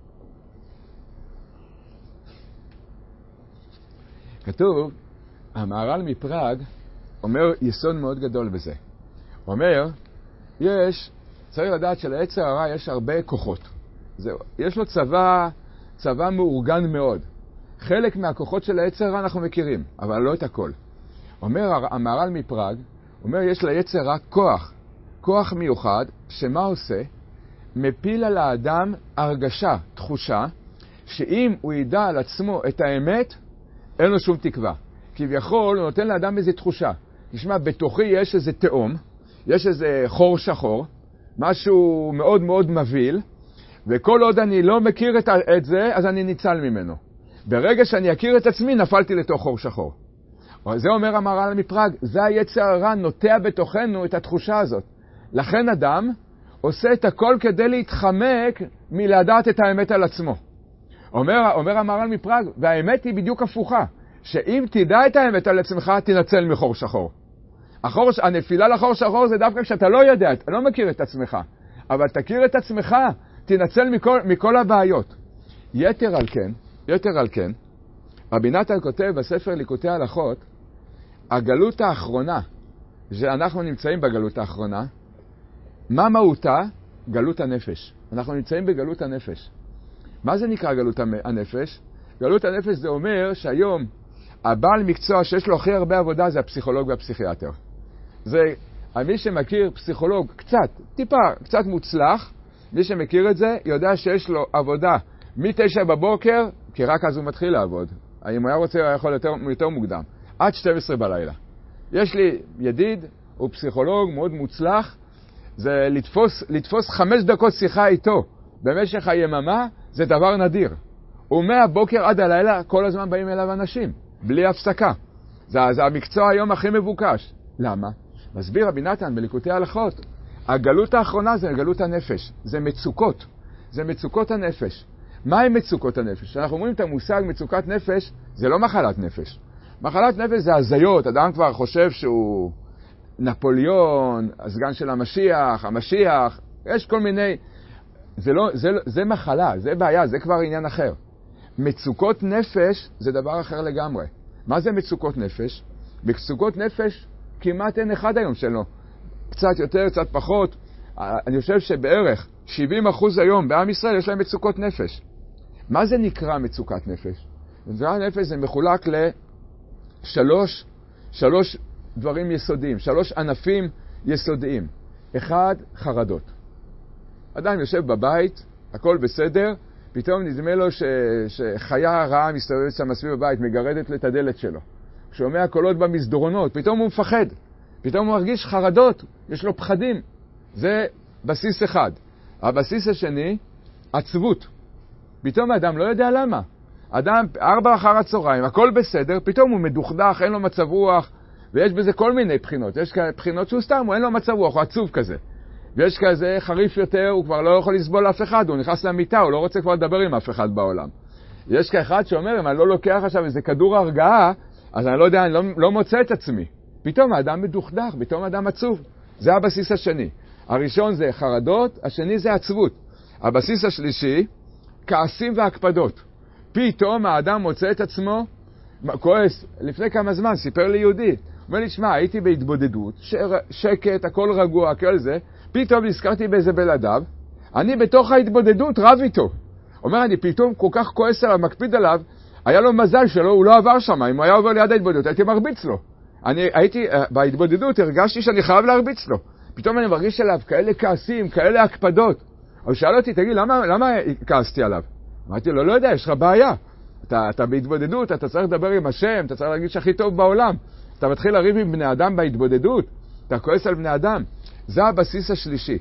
כתוב, המהר"ל מפראג אומר יסוד מאוד גדול בזה. הוא אומר, צריך לדעת שליצר הרע יש הרבה כוחות. יש לו צבא מאורגן מאוד. חלק מהכוחות של היצר הרע אנחנו מכירים, אבל לא את הכל. אומר המהר"ל מפראג, אומר יש ליצר הרע כוח מיוחד, שמה עושה? מפיל על האדם הרגשה, תחושה, שאם הוא ידע על עצמו את האמת, אין לו שום תקווה. כביכול הוא נותן לאדם איזו תחושה. תשמע, בתוכי יש איזה תאום, יש איזה חור שחור, משהו מאוד מאוד מביל, וכל עוד אני לא מכיר את זה, אז אני ניצל ממנו. ברגע שאני אכיר את עצמי, נפלתי לתוך חור שחור. זה אומר המהר"ל מפראג, זה היצר הרע נוטע בתוכנו את התחושה הזאת. לכן אדם עושה את הכל כדי להתחמק מלדעת את האמת על עצמו. אומר המהר"ל מפראג, והאמת היא בדיוק הפוכה, שאם תדע את האמת על עצמך, תנצל מחור שחור. הנפילה לחור שחור זה דווקא כשאתה לא יודע, אתה לא מכיר את עצמך, אבל תכיר את עצמך, תנצל מכל הבעיות. יתר על כן, רבי נתן כותב בספר ליקוטי הלכות, הגלות האחרונה, שאנחנו נמצאים בגלות האחרונה, מה מהותה? גלות הנפש. אנחנו נמצאים בגלות הנפש. מה זה נקרא גלות הנפש? גלות הנפש זה אומר שהיום הבעל מקצוע שיש לו הכי הרבה עבודה זה הפסיכולוג והפסיכיאטר. זה, מי שמכיר פסיכולוג קצת מוצלח, מי שמכיר את זה יודע שיש לו עבודה מ-9 בבוקר, כי רק אז הוא מתחיל לעבוד. אם הוא היה רוצה, הוא יכול יותר מוקדם. עד 12 בלילה. יש לי ידיד, הוא פסיכולוג מאוד מוצלח, זה לתפוס 5 דקות שיחה איתו במשך היממה, זה דבר נדיר. ומהבוקר עד הלילה כל הזמן באים אליו אנשים, בלי הפסקה. זה המקצוע היום הכי מבוקש. למה? מסביר רבי נתן בליקוטי הלכות, הגלות האחרונה זה גלות הנפש, זה מצוקות הנפש. מה הם מצוקות הנפש? אנחנו אומרים את המושג מצוקת נפש, זה לא מחלת נפש. מחלת נפש זה הזיות, אדם כבר חושב שהוא נפוליאון, הסגן של המשיח, יש כל מיני, זה מחלה, זה בעיה, זה כבר עניין אחר. מצוקות נפש זה דבר אחר לגמרי. מה זה מצוקות נפש? מצוקות נפש כמעט אין אחד היום שלו. קצת יותר, קצת פחות. אני חושב שבערך 70% היום בעם ישראל יש להם מצוקות נפש. מה זה נקרא מצוקת נפש? מצוקת נפש זה מחולק שלוש דברים יסודיים, 3 ענפים יסודיים. 1, חרדות. אדם יושב בבית, הכל בסדר, פתאום נדמה לו שחיה רעה מסתובבת שם סביב הבית, מגרדת את הדלת שלו. שומע קולות במסדרונות, פתאום הוא מפחד. פתאום הוא מרגיש חרדות, יש לו פחדים. זה בסיס אחד. הבסיס השני, עצבות. פתאום האדם לא יודע למה. אדם 4 אחר הצהריים, הכל בסדר, פתאום הוא מדוכדך, אין לו מצב רוח, ויש בזה כל מיני בחינות. יש בחינות שהוא סתם, אין לו מצב רוח, הוא עצוב כזה. ויש כזה חריף יותר, הוא כבר לא יכול לסבול אף אחד, הוא נכנס למיטה, הוא לא רוצה כבר לדבר עם אף אחד בעולם. יש כאחד שאומר, אם אני לא לוקח עכשיו איזה כדור הרגעה, אז אני לא יודע, אני לא מוצא את עצמי. פתאום האדם מדוכדך, פתאום האדם עצוב. זה הבסיס השני. הראשון זה חרדות, השני זה עצבות. הבסיס השלישי, כעסים והקפדות. פתאום האדם מוצא את עצמו, כועס. לפני כמה זמן סיפר לי יהודי, אומר לי, שמע, הייתי בהתבודדות, שקט, הכל רגוע, כל זה, פתאום נזכרתי באיזה בלעדיו, אני בתוך ההתבודדות רב איתו. אומר, אני פתאום כל כך כועס עליו, מקפיד עליו, היה לו מזל שלו, הוא לא עבר שם, אם הוא היה עובר ליד ההתבודדות, הייתי מרביץ לו. הייתי בהתבודדות, הרגשתי שאני חייב להרביץ לו. פתאום אני מרגיש עליו כאלה כעסים, כאלה הקפדות. הוא שאל אותי, תגיד, למה כעסתי עליו? אמרתי לו, לא יודע, יש לך בעיה. אתה בהתבודדות, אתה צריך לדבר עם השם, אתה צריך להגיד שהכי טוב בעולם. אתה מתחיל לריב עם בני אדם בהתבודדות, אתה כועס על בני אדם. זה הבסיס השלישי.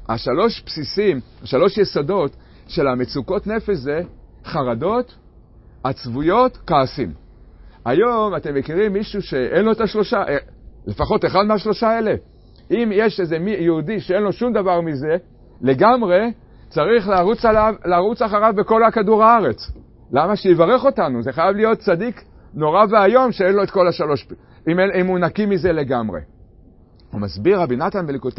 3 יסודות של המצוקות נפש זה חרדות, עצבויות, כעסים. היום אתם מכירים מישהו שאין לו את 3, לפחות אחד מה3 האלה. אם יש איזה יהודי שאין לו שום דבר מזה, לגמרי צריך לרוץ אחריו בכל הכדור הארץ. למה? שיברך אותנו. זה חייב להיות צדיק נורא והיום שאין לו את כל 3, אם הוא נקי מזה לגמרי. הוא מסביר רבי נתן בליקוטי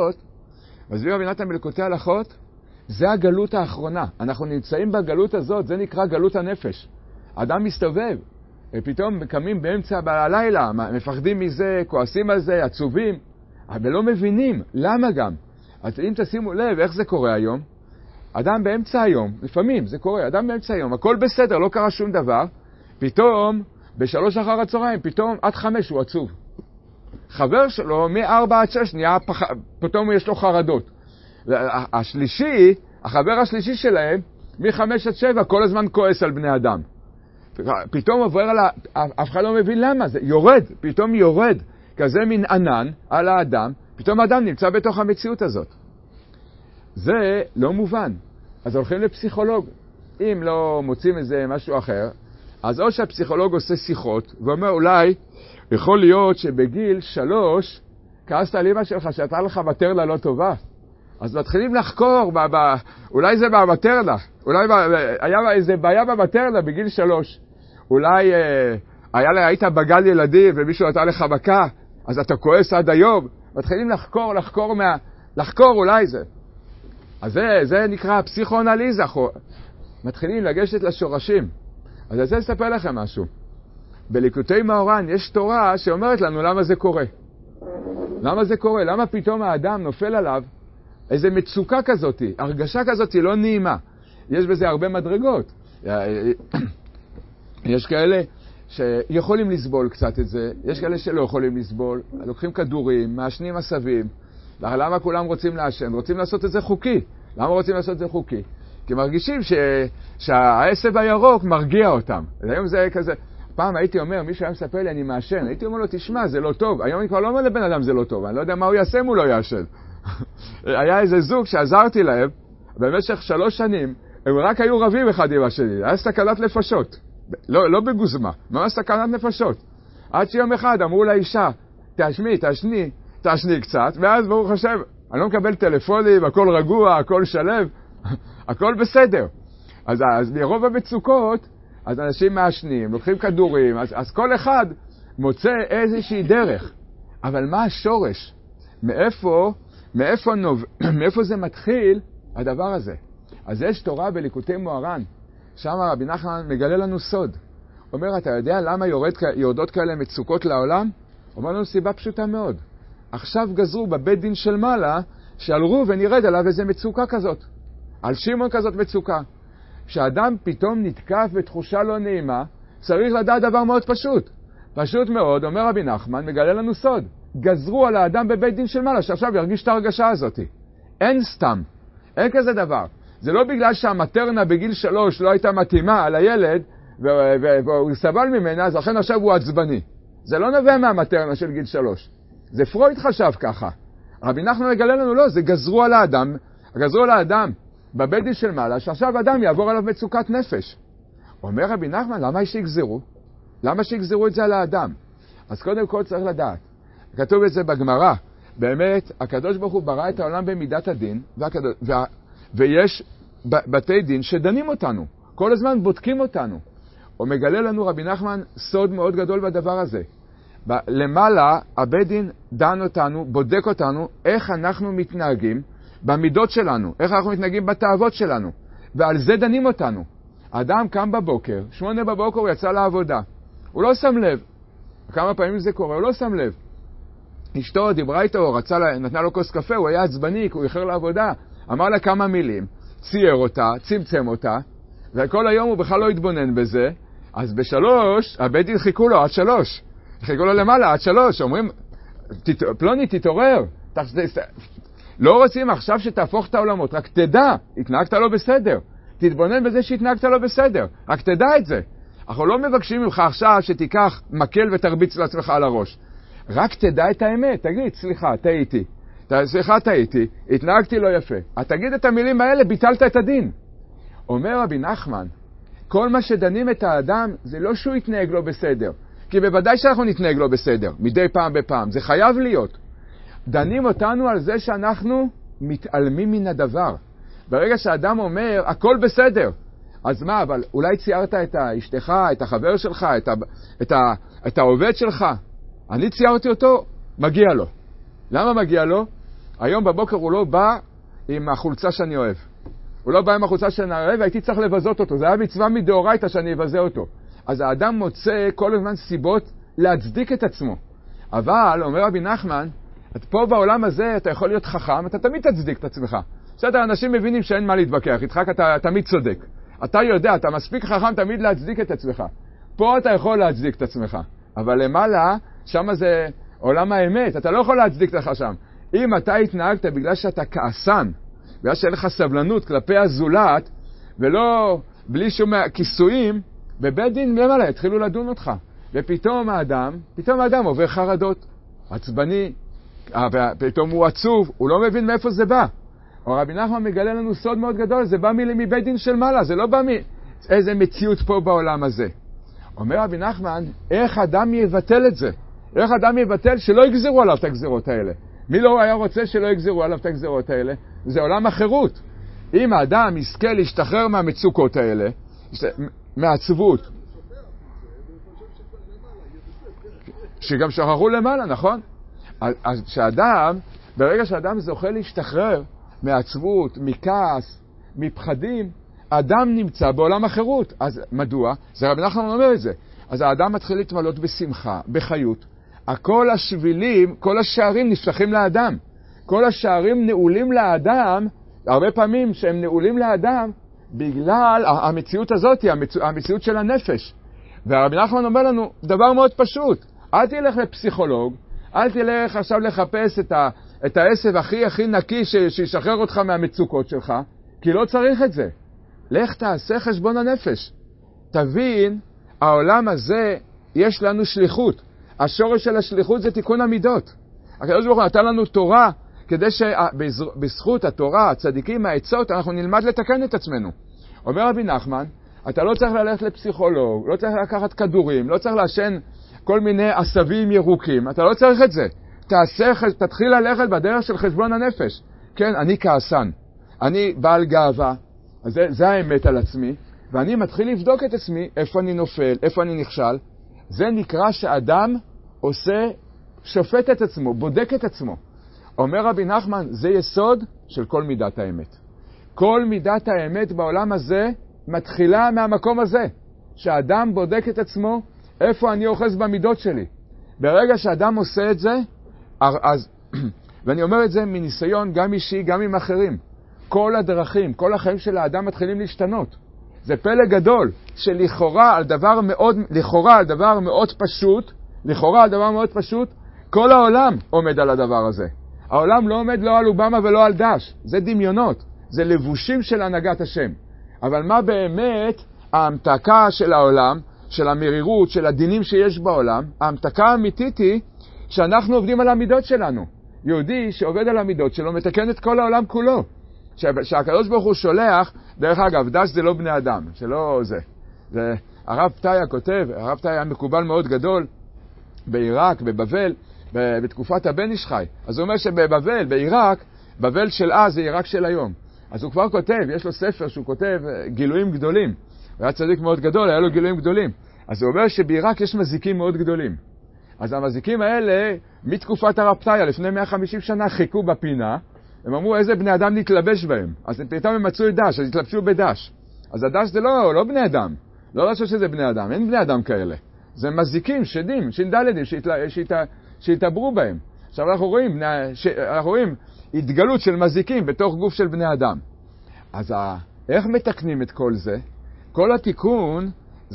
הלכות, זה הגלות האחרונה. אנחנו נמצאים בגלות הזאת, זה נקרא גלות הנפש. אדם מסתובב, פתאום קמים באמצע הלילה, מפחדים מזה, כועסים על זה, עצובים, אבל לא מבינים. למה גם? אז אם תשימו לב, איך זה קורה היום? אדם באמצע היום, לפעמים זה קורה, אדם באמצע היום, הכל בסדר, לא קרה שום דבר, פתאום, ב3 אחר הצהריים, פתאום עד 5 הוא עצוב. חבר שלו, מ4 עד 6, פתאום יש לו חרדות. החבר השלישי שלהם, מ5 עד 7, כל הזמן כועס על בני אדם. פתאום עובר על אף אחד לא מבין למה, זה פתאום יורד, כזה מין ענן על האדם, פתאום האדם נמצא בתוך המציאות הזאת. זה לא מובן. אז הולכים לפסיכולוג. אם לא מוצאים איזה משהו אחר, אז או שהפסיכולוג עושה שיחות, ואומר אולי, יכול להיות שבגיל 3, כעסת על אמא שלך שאתה לך מטרלה לא טובה. אז מתחילים לחקור, אולי זה במטרנה, אולי היה איזה בעיה במטרנה בגיל 3, אולי היית בגן ילדים ומישהו נתן לך מכה, אז אתה כועס עד היום. מתחילים לחקור אולי זה. אז זה נקרא פסיכואנליזה. מתחילים לגשת לשורשים. אז אני רוצה לספר לכם משהו. בליקוטי מאורן יש תורה שאומרת לנו למה זה קורה. למה זה קורה? למה פתאום האדם נופל עליו איזו מצוקה כזאת, הרגשה כזאת לא נעימה. יש בזה הרבה מדרגות. יש כאלה שיכולים לסבול קצת את זה, יש כאלה שלא יכולים לסבול, לוקחים כדורים, מעשנים עשבים. למה כולם רוצים לעשן? רוצים לעשות את זה חוקי. למה רוצים לעשות את זה חוקי? כי מרגישים שהעשב הירוק מרגיע אותם. היום זה כזה, פעם הייתי אומר, מישהו היה מספר לי, אני מעשן, הייתי אומר לו, תשמע, זה לא טוב. היום אני כבר לא אומר לבן אדם, זה לא טוב, אני לא יודע מה הוא יעשה אם הוא לא יעשן. היה איזה זוג שעזרתי להם, במשך 3 שנים, הם רק היו רבים אחד עם השני, היה סכנת נפשות. לא בגוזמה, ממש סכנת נפשות. עד שיום אחד אמרו לאישה, תעשני קצת, ואז ברוך השם, אני לא מקבל טלפונים, הכל רגוע, הכל שלב, הכל בסדר. אז מרוב המצוקות, אז אנשים מעשנים, לוקחים כדורים, אז כל אחד מוצא איזושהי דרך. אבל מה השורש? מאיפה זה מתחיל הדבר הזה? אז יש תורה בליקוטי מוהר"ן, שם רבי נחמן מגלה לנו סוד. אומר, אתה יודע למה יורדות כאלה מצוקות לעולם? אומר לנו סיבה פשוטה מאוד. עכשיו גזרו בבית דין של מעלה, שעל ראובן ירד עליו איזה מצוקה כזאת. על שמעון כזאת מצוקה. כשאדם פתאום נתקף בתחושה לא נעימה, צריך לדעת דבר מאוד פשוט. פשוט מאוד, אומר רבי נחמן, מגלה לנו סוד. גזרו על האדם בבית דין של מעלה, שעכשיו ירגיש את ההרגשה הזאת. אין סתם. אין כזה דבר. זה לא בגלל שהמטרנה בגיל 3 לא הייתה מתאימה על הילד, והוא סבל ממנה, אז לכן עכשיו הוא עצבני. זה לא נובע מהמטרנה של גיל 3. זה פרויד חשב ככה. רבי נחמן מגלה לנו לא, זה גזרו על האדם בבית דין של מעלה, שעכשיו אדם יעבור עליו מצוקת נפש. אומר רבי נחמן, למה שיגזרו? למה שיגזרו את זה על האדם? אז קודם כל צריך לדעת. כתוב את זה בגמרא. באמת, הקדוש ברוך הוא ברא את העולם במידת הדין, ויש בתי דין שדנים אותנו. כל הזמן בודקים אותנו. הוא מגלה לנו רבי נחמן סוד מאוד גדול בדבר הזה. למעלה, הבית דין דן אותנו, בודק אותנו, איך אנחנו מתנהגים במידות שלנו, איך אנחנו מתנהגים בתאוות שלנו. ועל זה דנים אותנו. האדם קם בבוקר, 8 בבוקר הוא יצא לעבודה. הוא לא שם לב. כמה פעמים זה קורה, הוא לא שם לב. אשתו דיברה איתו, נתנה לו כוס קפה, הוא היה עצבני, הוא איחר לעבודה, אמר לה כמה מילים, צייר אותה, צמצם אותה, וכל היום הוא בכלל לא התבונן בזה. אז ב3, הבית דין חיכו לו עד 3. חיכו לו למעלה עד 3. אומרים, פלוני, תתעורר. לא רוצים עכשיו שתהפוך את העולמות, רק תדע, התנהגת לא בסדר. תתבונן בזה שהתנהגת לא בסדר. רק תדע את זה. אנחנו לא מבקשים ממך עכשיו שתיקח מקל ותרביץ לעצמך על הראש. רק תדע את האמת. תגיד, סליחה, טעיתי, התנהגתי לא יפה. תגיד את המילים האלה, ביטלת את הדין. אומר רבי נחמן, כל מה שדנים את האדם זה לא שהוא יתנהג לא בסדר. כי בוודאי שאנחנו נתנהג לא בסדר, מדי פעם בפעם. זה חייב להיות. דנים אותנו על זה שאנחנו מתעלמים מן הדבר. ברגע שהאדם אומר, הכל בסדר. אז מה, אבל אולי ציירת את אשתך, את החבר שלך, את העובד שלך. אני ציירתי אותו, מגיע לו. למה מגיע לו? היום בבוקר הוא לא בא עם החולצה שאני אוהב. הוא לא בא עם החולצה שאני אוהב, והייתי צריך לבזות אותו. זה היה מצווה מדאורייתא שאני אבזה אותו. אז האדם מוצא כל הזמן סיבות להצדיק את עצמו. אבל, אומר רבי נחמן, פה בעולם הזה אתה יכול להיות חכם, אתה תמיד תצדיק את עצמך. בסדר, אנשים מבינים שאין מה להתווכח, איתך אתה תמיד צודק. אתה יודע, אתה מספיק חכם תמיד להצדיק את עצמך. פה אתה יכול להצדיק את עצמך. אבל למעלה, שם זה עולם האמת, אתה לא יכול להצדיק את עצמך שם. אם אתה התנהגת בגלל שאתה כעסן, בגלל שאין לך סבלנות כלפי הזולת, ולא, בלי שום כיסויים, בבית דין למעלה התחילו לדון אותך. ופתאום האדם עובר חרדות, עצבני, פתאום הוא עצוב, הוא לא מבין מאיפה זה בא. רבי נחמן מגלה לנו סוד מאוד גדול, זה בא מבית דין של מעלה, זה לא בא מאיזה מציאות פה בעולם הזה. אומר רבי נחמן, איך אדם יבטל את זה? איך אדם יבטל שלא יגזרו עליו את הגזרות האלה? מי לא היה רוצה שלא יגזרו עליו את הגזרות האלה? זה עולם החירות. אם האדם יזכה להשתחרר מהמצוקות האלה, מעצבות, שגם שכחו למעלה, נכון? אז שאדם, ברגע שאדם זוכה להשתחרר מעצבות, מכעס, מפחדים, האדם נמצא בעולם החירות. אז מדוע? זה רבי נחמן אומר את זה. אז האדם מתחיל להתמלות בשמחה, בחיות. כל השבילים, כל השערים נפתחים לאדם. כל השערים נעולים לאדם, הרבה פעמים שהם נעולים לאדם, בגלל המציאות הזאת, המציאות של הנפש. והרבי נחמן אומר לנו דבר מאוד פשוט. אל תלך לפסיכולוג, אל תלך עכשיו לחפש את העשב הכי נקי שישחרר אותך מהמצוקות שלך, כי לא צריך את זה. לך תעשה חשבון הנפש. תבין, העולם הזה יש לנו שליחות. השורש של השליחות זה תיקון המידות. הקדוש ברוך הוא נתן לנו תורה, כדי שבזכות התורה, הצדיקים, העצות, אנחנו נלמד לתקן את עצמנו. אומר רבי נחמן, אתה לא צריך ללכת לפסיכולוג, לא צריך לקחת כדורים, לא צריך לעשן כל מיני עשבים ירוקים, אתה לא צריך את זה. תתחיל ללכת בדרך של חשבון הנפש. כן, אני כעסן, אני בעל גאווה, אז זה האמת על עצמי, ואני מתחיל לבדוק את עצמי, איפה אני נופל, איפה אני נכשל. זה נקרא שאדם שופט את עצמו, בודק את עצמו. אומר רבי נחמן, זה יסוד של כל מידת האמת. כל מידת האמת בעולם הזה מתחילה מהמקום הזה, שהאדם בודק את עצמו, איפה אני אוחז במידות שלי. ברגע שאדם עושה את זה, אז, ואני אומר את זה מניסיון גם אישי, גם עם אחרים, כל הדרכים, כל החיים של האדם מתחילים להשתנות. זה פלא גדול, שלכאורה על דבר מאוד פשוט, כל העולם עומד על הדבר הזה. העולם לא עומד לא על אובמה ולא על דש, זה דמיונות, זה לבושים של הנהגת השם. אבל מה באמת ההמתקה של העולם, של המרירות, של הדינים שיש בעולם? ההמתקה האמיתית היא שאנחנו עובדים על המידות שלנו. יהודי שעובד על המידות שלו מתקן את כל העולם כולו. שהקדוש ברוך הוא שולח, דרך אגב, דש זה לא בני אדם, שלא זה. הרב פתיה כותב, הרב פתיה היה מקובל מאוד גדול בעיראק, בבבל, בתקופת הבן איש חי. אז הוא אומר שבבבל, בעיראק, בבל של אז זה עיראק של היום. אז הוא כבר כותב, יש לו ספר שהוא כותב גילויים גדולים. הוא היה צדיק מאוד גדול, היה לו גילויים גדולים. אז הוא אומר שבעיראק יש מזיקים מאוד גדולים. אז המזיקים האלה, מתקופת הרב פתיה, לפני 150 שנה, חיכו בפינה, הם אמרו איזה בני אדם נתלבש בהם. אז פתאום הם מצאו את דש, אז התלבשו בדש. אז הדש זה לא בני אדם. לא לחשוב שזה בני אדם, אין בני אדם כאלה. זה מזיקים, שדים, שינדלדים, שהתעברו בהם. עכשיו אנחנו רואים התגלות של מזיקים בתוך גוף של בני אדם. אז איך מתקנים את כל זה? כל התיקון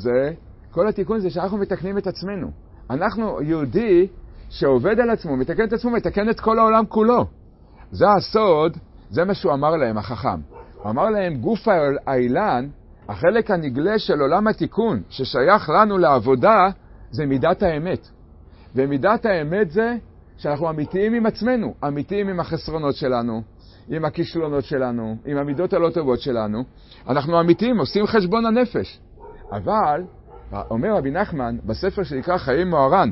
זה שאנחנו מתקנים את עצמנו. אנחנו יהודי שעובד על עצמו, מתקן את עצמו, מתקן את כל העולם כולו. זה הסוד, זה מה שהוא אמר להם, החכם. הוא אמר להם, גוף האילן, החלק הנגלה של עולם התיקון, ששייך לנו לעבודה, זה מידת האמת. ומידת האמת זה שאנחנו אמיתיים עם עצמנו, אמיתיים עם החסרונות שלנו, עם הכישלונות שלנו, עם המידות הלא טובות שלנו. אנחנו אמיתיים, עושים חשבון הנפש. אבל, אומר רבי נחמן, בספר שנקרא חיים מוהר"ן,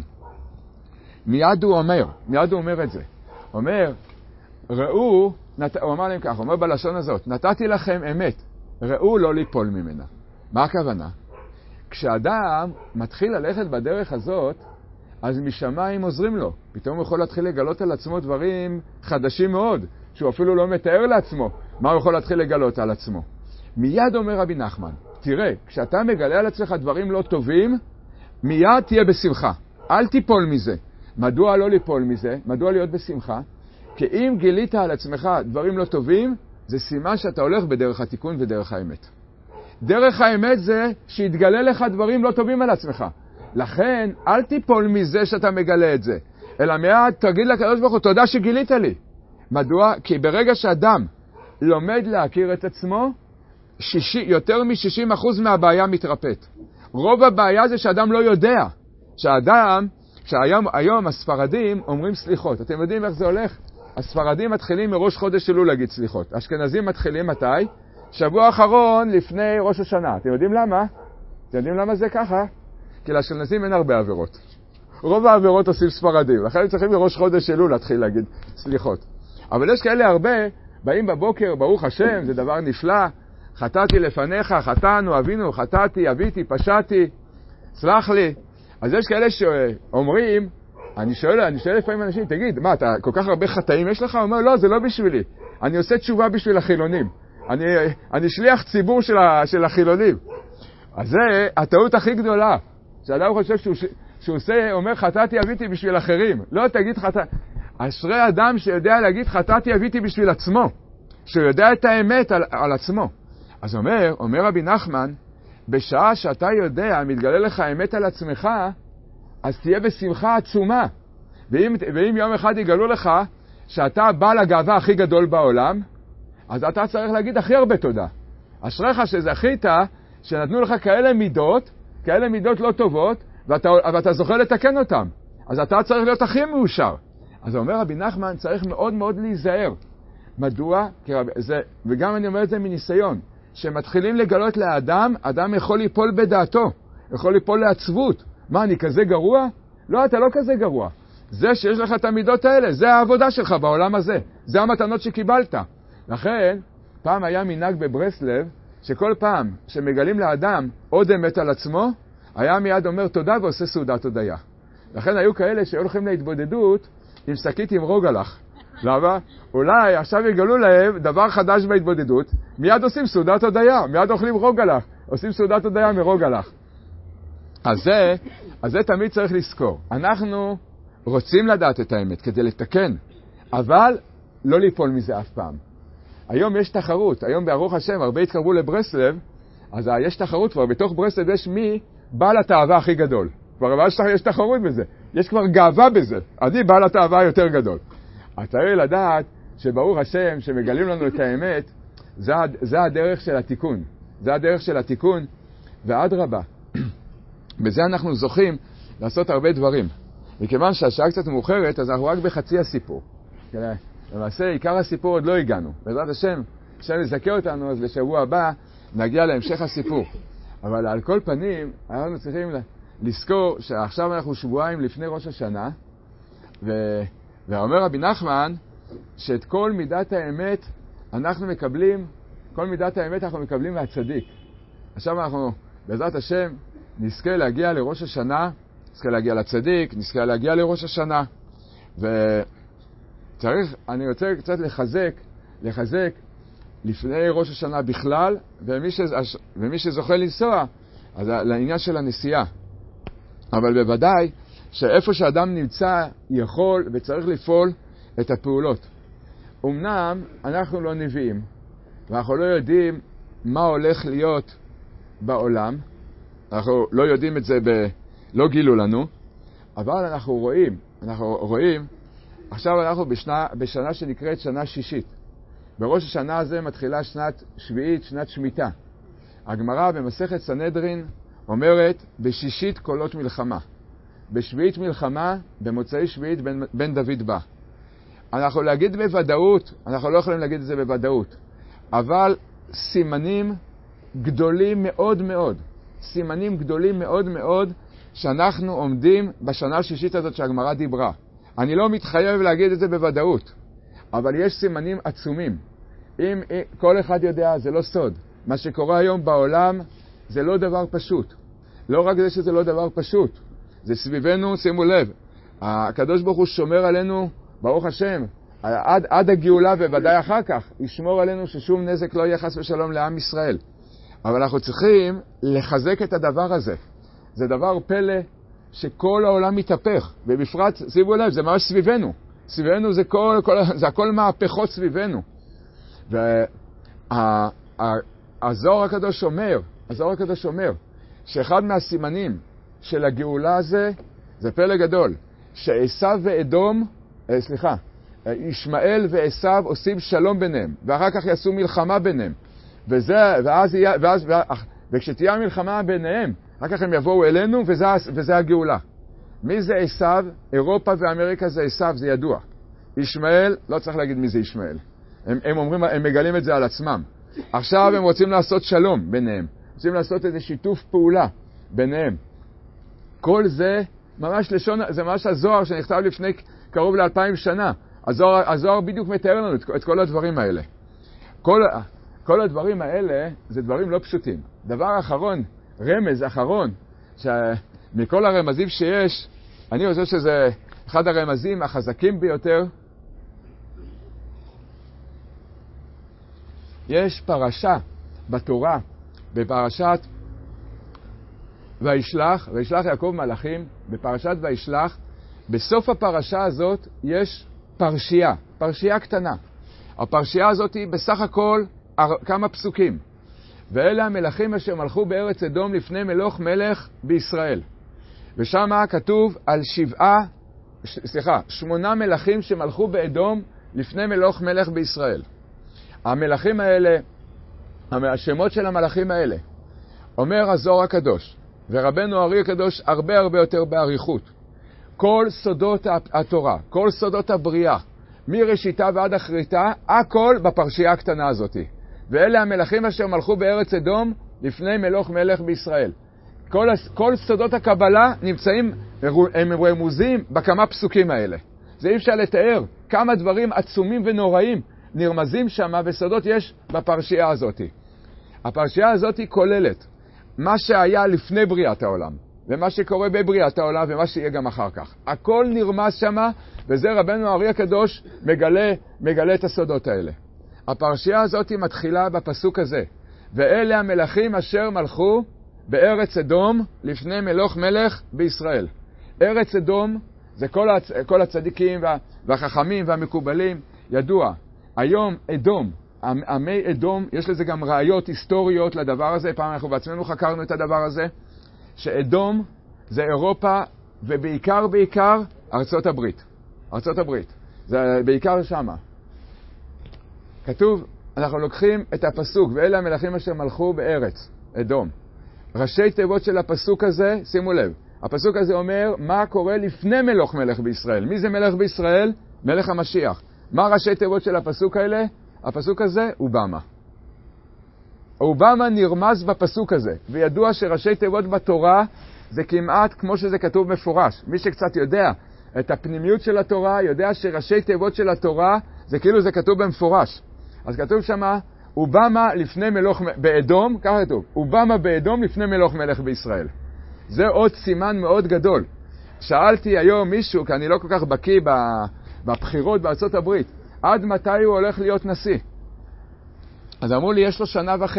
מיד הוא אומר את זה. אומר, ראו, הוא אמר להם כך, הוא אומר בלשון הזאת, נתתי לכם אמת, ראו לא ליפול ממנה. מה הכוונה? כשאדם מתחיל ללכת בדרך הזאת, אז משמיים עוזרים לו. פתאום הוא יכול להתחיל לגלות על עצמו דברים חדשים מאוד, שהוא אפילו לא מתאר לעצמו מה הוא יכול להתחיל לגלות על עצמו. מיד אומר רבי נחמן, תראה, כשאתה מגלה על עצמך דברים לא טובים, מיד תהיה בשמחה. אל תיפול מזה. מדוע לא ליפול מזה? מדוע להיות בשמחה? כי אם גילית על עצמך דברים לא טובים, זה סימן שאתה הולך בדרך התיקון ודרך האמת. דרך האמת זה שיתגלה לך דברים לא טובים על עצמך. לכן, אל תיפול מזה שאתה מגלה את זה. אלא מיד תגיד לקדוש ברוך הוא, תודה שגילית לי. מדוע? כי ברגע שאדם לומד להכיר את עצמו, יותר מ-60% מהבעיה מתרפאת. רוב הבעיה זה שאדם לא יודע. שהיום הספרדים אומרים סליחות. אתם יודעים איך זה הולך? הספרדים מתחילים מראש חודש אלול להגיד סליחות. אשכנזים מתחילים מתי? שבוע אחרון לפני ראש השנה. אתם יודעים למה? אתם יודעים למה זה ככה? כי לאשכנזים אין הרבה עבירות. רוב העבירות עושים ספרדים, לכן הם צריכים מראש חודש אלול להתחיל להגיד סליחות. אבל יש כאלה הרבה, באים בבוקר, ברוך השם, זה דבר נפלא, חטאתי לפניך, חטאנו, אבינו, חטאתי, אביתי, פשעתי, סלח לי. אז יש כאלה שאומרים, אני שואל לפעמים אנשים, תגיד, מה, אתה כל כך הרבה חטאים יש לך? הוא אומר, לא, זה לא בשבילי. אני עושה תשובה בשביל החילונים. אני שליח ציבור של החילונים. אז זה הטעות הכי גדולה. שאדם חושב שהוא אומר, חטאתי, אביתי בשביל אחרים. לא, תגיד חטאתי. אשרי אדם שיודע להגיד, חטאתי, אביתי בשביל עצמו. שהוא יודע את האמת על עצמו. אז אומר רבי נחמן, בשעה שאתה יודע, מתגלה לך האמת על עצמך, אז תהיה בשמחה עצומה. ואם יום אחד יגלו לך שאתה בעל הגאווה הכי גדול בעולם, אז אתה צריך להגיד הכי הרבה תודה. אשריך שזכית שנתנו לך כאלה מידות לא טובות, ואתה זוכה לתקן אותם. אז אתה צריך להיות הכי מאושר. אז אומר רבי נחמן, צריך מאוד מאוד להיזהר. מדוע? וגם אני אומר את זה מניסיון. שמתחילים לגלות לאדם, אדם יכול ליפול בדעתו, יכול ליפול לעצבות. מה, אני כזה גרוע? לא, אתה לא כזה גרוע. זה שיש לך את המידות האלה, זה העבודה שלך בעולם הזה. זה המתנות שקיבלת. לכן, פעם היה מנהג בברסלב, שכל פעם שמגלים לאדם עוד אמת על עצמו, היה מיד אומר תודה ועושה סעודת הודיה. לכן היו כאלה שהולכים להתבודדות עם שקית עם רוגלח. למה? אולי עכשיו יגלו להם דבר חדש בהתבודדות, מיד עושים סעודת הודיה, מיד אוכלים רוגלח, עושים סעודת הודיה מרוגלח. אז זה תמיד צריך לזכור. אנחנו רוצים לדעת את האמת כדי לתקן, אבל לא ליפול מזה אף פעם. היום יש תחרות, היום ברוך השם, הרבה התקרבו לברסלב, אז יש תחרות כבר, בתוך ברסלב יש מי בעל התאווה הכי גדול. כבר יש תחרות בזה, יש כבר גאווה בזה, אני בעל התאווה יותר גדול. אז צריך לדעת שברוך השם, שמגלים לנו את האמת, זה הדרך של התיקון. זה הדרך של התיקון, ואדרבה. בזה אנחנו זוכים לעשות הרבה דברים. וכיוון שהשעה קצת מאוחרת, אז אנחנו רק בחצי הסיפור. למעשה, עיקר הסיפור עוד לא הגענו. בעזרת השם, השם יזכה אותנו, אז בשבוע הבא נגיע להמשך הסיפור. אבל על כל פנים, אנחנו צריכים לזכור שעכשיו אנחנו שבועיים לפני ראש השנה, ואומר רבי נחמן, שאת כל מידת האמת אנחנו מקבלים, כל מידת האמת אנחנו מקבלים מהצדיק. עכשיו אנחנו, בעזרת השם, נזכה להגיע לראש השנה, נזכה להגיע לצדיק, נזכה להגיע לראש השנה. וצריך, אני רוצה קצת לחזק לפני ראש השנה בכלל, ומי שזוכה לנסוע, אז לעניין של הנסיעה. אבל בוודאי שאיפה שאדם נמצא יכול וצריך לפעול את הפעולות. אמנם אנחנו לא נביאים, ואנחנו לא יודעים מה הולך להיות בעולם, אנחנו לא יודעים את זה, לא גילו לנו, אבל אנחנו רואים, עכשיו אנחנו בשנה שנקראת שנה שישית. בראש השנה הזה מתחילה שנת שביעית, שנת שמיטה. הגמרא במסכת סנהדרין אומרת, בשישית קולות מלחמה. בשביעית מלחמה, במוצאי שביעית בן דוד בא. אנחנו להגיד בוודאות, אנחנו לא יכולים להגיד את זה בוודאות, אבל סימנים גדולים מאוד מאוד, סימנים גדולים מאוד מאוד, שאנחנו עומדים בשנה השישית הזאת שהגמרא דיברה. אני לא מתחייב להגיד את זה בוודאות, אבל יש סימנים עצומים. אם כל אחד יודע, זה לא סוד. מה שקורה היום בעולם זה לא דבר פשוט. לא רק זה שזה לא דבר פשוט, זה סביבנו, שימו לב, הקדוש ברוך הוא שומר עלינו, ברוך השם, עד הגאולה ובוודאי אחר כך, ישמור עלינו ששום נזק לא יהיה חס ושלום לעם ישראל. אבל אנחנו צריכים לחזק את הדבר הזה. זה דבר פלא שכל העולם מתהפך, ובפרט, שימו לב, זה ממש סביבנו. סביבנו זה הכל מהפכות סביבנו. והזוהר הקדוש אומר, שאחד מהסימנים של הגאולה הזה, זה פלא גדול, שעשיו ואדום, ישמעאל ועשיו עושים שלום ביניהם, ואחר כך יעשו מלחמה ביניהם. וכשתהיה המלחמה ביניהם, אחר כך הם יבואו אלינו, וזה הגאולה. מי זה עשיו? אירופה ואמריקה זה עשיו, זה ידוע. ישמעאל, לא צריך להגיד מי זה ישמעאל. הם אומרים, הם מגלים את זה על עצמם. עכשיו הם רוצים לעשות שלום ביניהם. רוצים לעשות איזה שיתוף פעולה ביניהם. כל זה ממש לשון, זה ממש הזוהר שנכתב לפני קרוב ל2000 שנה. הזוהר בדיוק מתאר לנו את כל הדברים האלה. כל הדברים האלה זה דברים לא פשוטים. דבר אחרון, רמז אחרון, מכל הרמזים שיש, אני חושב שזה אחד הרמזים החזקים ביותר. יש פרשה בתורה, בפרשת וישלח יעקב מלאכים, בפרשת וישלח, בסוף הפרשה הזאת יש פרשייה קטנה. הפרשייה הזאת היא בסך הכל כמה פסוקים. ואלה המלאכים אשר מלכו בארץ אדום לפני מלוך מלך בישראל. ושם כתוב על 8 מלכים שמלכו באדום לפני מלוך מלך בישראל. המלכים האלה, השמות של המלכים האלה, אומר הזוהר הקדוש, ורבנו הארי הקדוש הרבה יותר באריכות. כל סודות התורה, כל סודות הבריאה, מראשיתה ועד אחריתה, הכל בפרשייה הקטנה הזאת. ואלה המלכים אשר מלכו בארץ אדום לפני מלוך מלך בישראל. כל סודות הקבלה נמצאים, הם רמוזים בכמה פסוקים האלה. זה אי אפשר לתאר כמה דברים עצומים ונוראים נרמזים שם בסודות יש בפרשייה הזאת. הפרשייה הזאת כוללת מה שהיה לפני בריאת העולם, ומה שקורה בבריאת העולם, ומה שיהיה גם אחר כך. הכל נרמז שם, וזה רבנו הארי הקדוש מגלה את הסודות האלה. הפרשייה הזאת מתחילה בפסוק הזה, ואלה המלכים אשר מלכו בארץ אדום לפני מלוך מלך בישראל. ארץ אדום זה כל הצדיקים והחכמים והמקובלים, ידוע. היום אדום, עמי אדום, יש לזה גם ראיות היסטוריות לדבר הזה, פעם אנחנו בעצמנו חקרנו את הדבר הזה, שאדום זה אירופה ובעיקר ארצות הברית. ארצות הברית, זה בעיקר שמה. כתוב, אנחנו לוקחים את הפסוק, ואלה המלכים אשר מלכו בארץ אדום. ראשי תיבות של הפסוק הזה, שימו לב, הפסוק הזה אומר מה קורה לפני מלוך מלך בישראל. מי זה מלך בישראל? מלך המשיח. מה ראשי תיבות של הפסוק האלה? הפסוק הזה, אובמה. אובמה נרמז בפסוק הזה, וידוע שראשי תיבות בתורה זה כמעט כמו שזה כתוב מפורש. מי שקצת יודע את הפנימיות של התורה, יודע שראשי תיבות של התורה זה כאילו זה כתוב במפורש. אז כתוב שמה, אובמה לפני מלוך באדום, ככה כתוב, אובמה באדום לפני מלוך מלך בישראל. זה עוד סימן מאוד גדול. שאלתי היום מישהו, כי אני לא כל כך בקיא בבחירות בארצות הברית, עד מתי הוא הולך להיות נשיא? אז אמרו לי, יש לו 1.5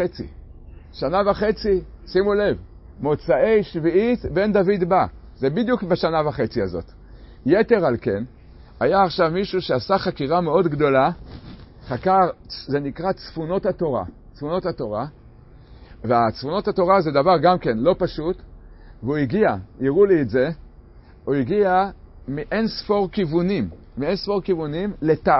שנה. 1.5 שנה, שימו לב, מוצאי שביעית בן דוד בא. זה בדיוק ב1.5 שנה הזאת. יתר על כן, היה עכשיו מישהו שעשה חקירה מאוד גדולה, חקר, זה נקרא צפונות התורה. צפונות התורה, והצפונות התורה זה דבר גם כן לא פשוט, והוא הגיע, יראו לי את זה, הוא הגיע מאין ספור כיוונים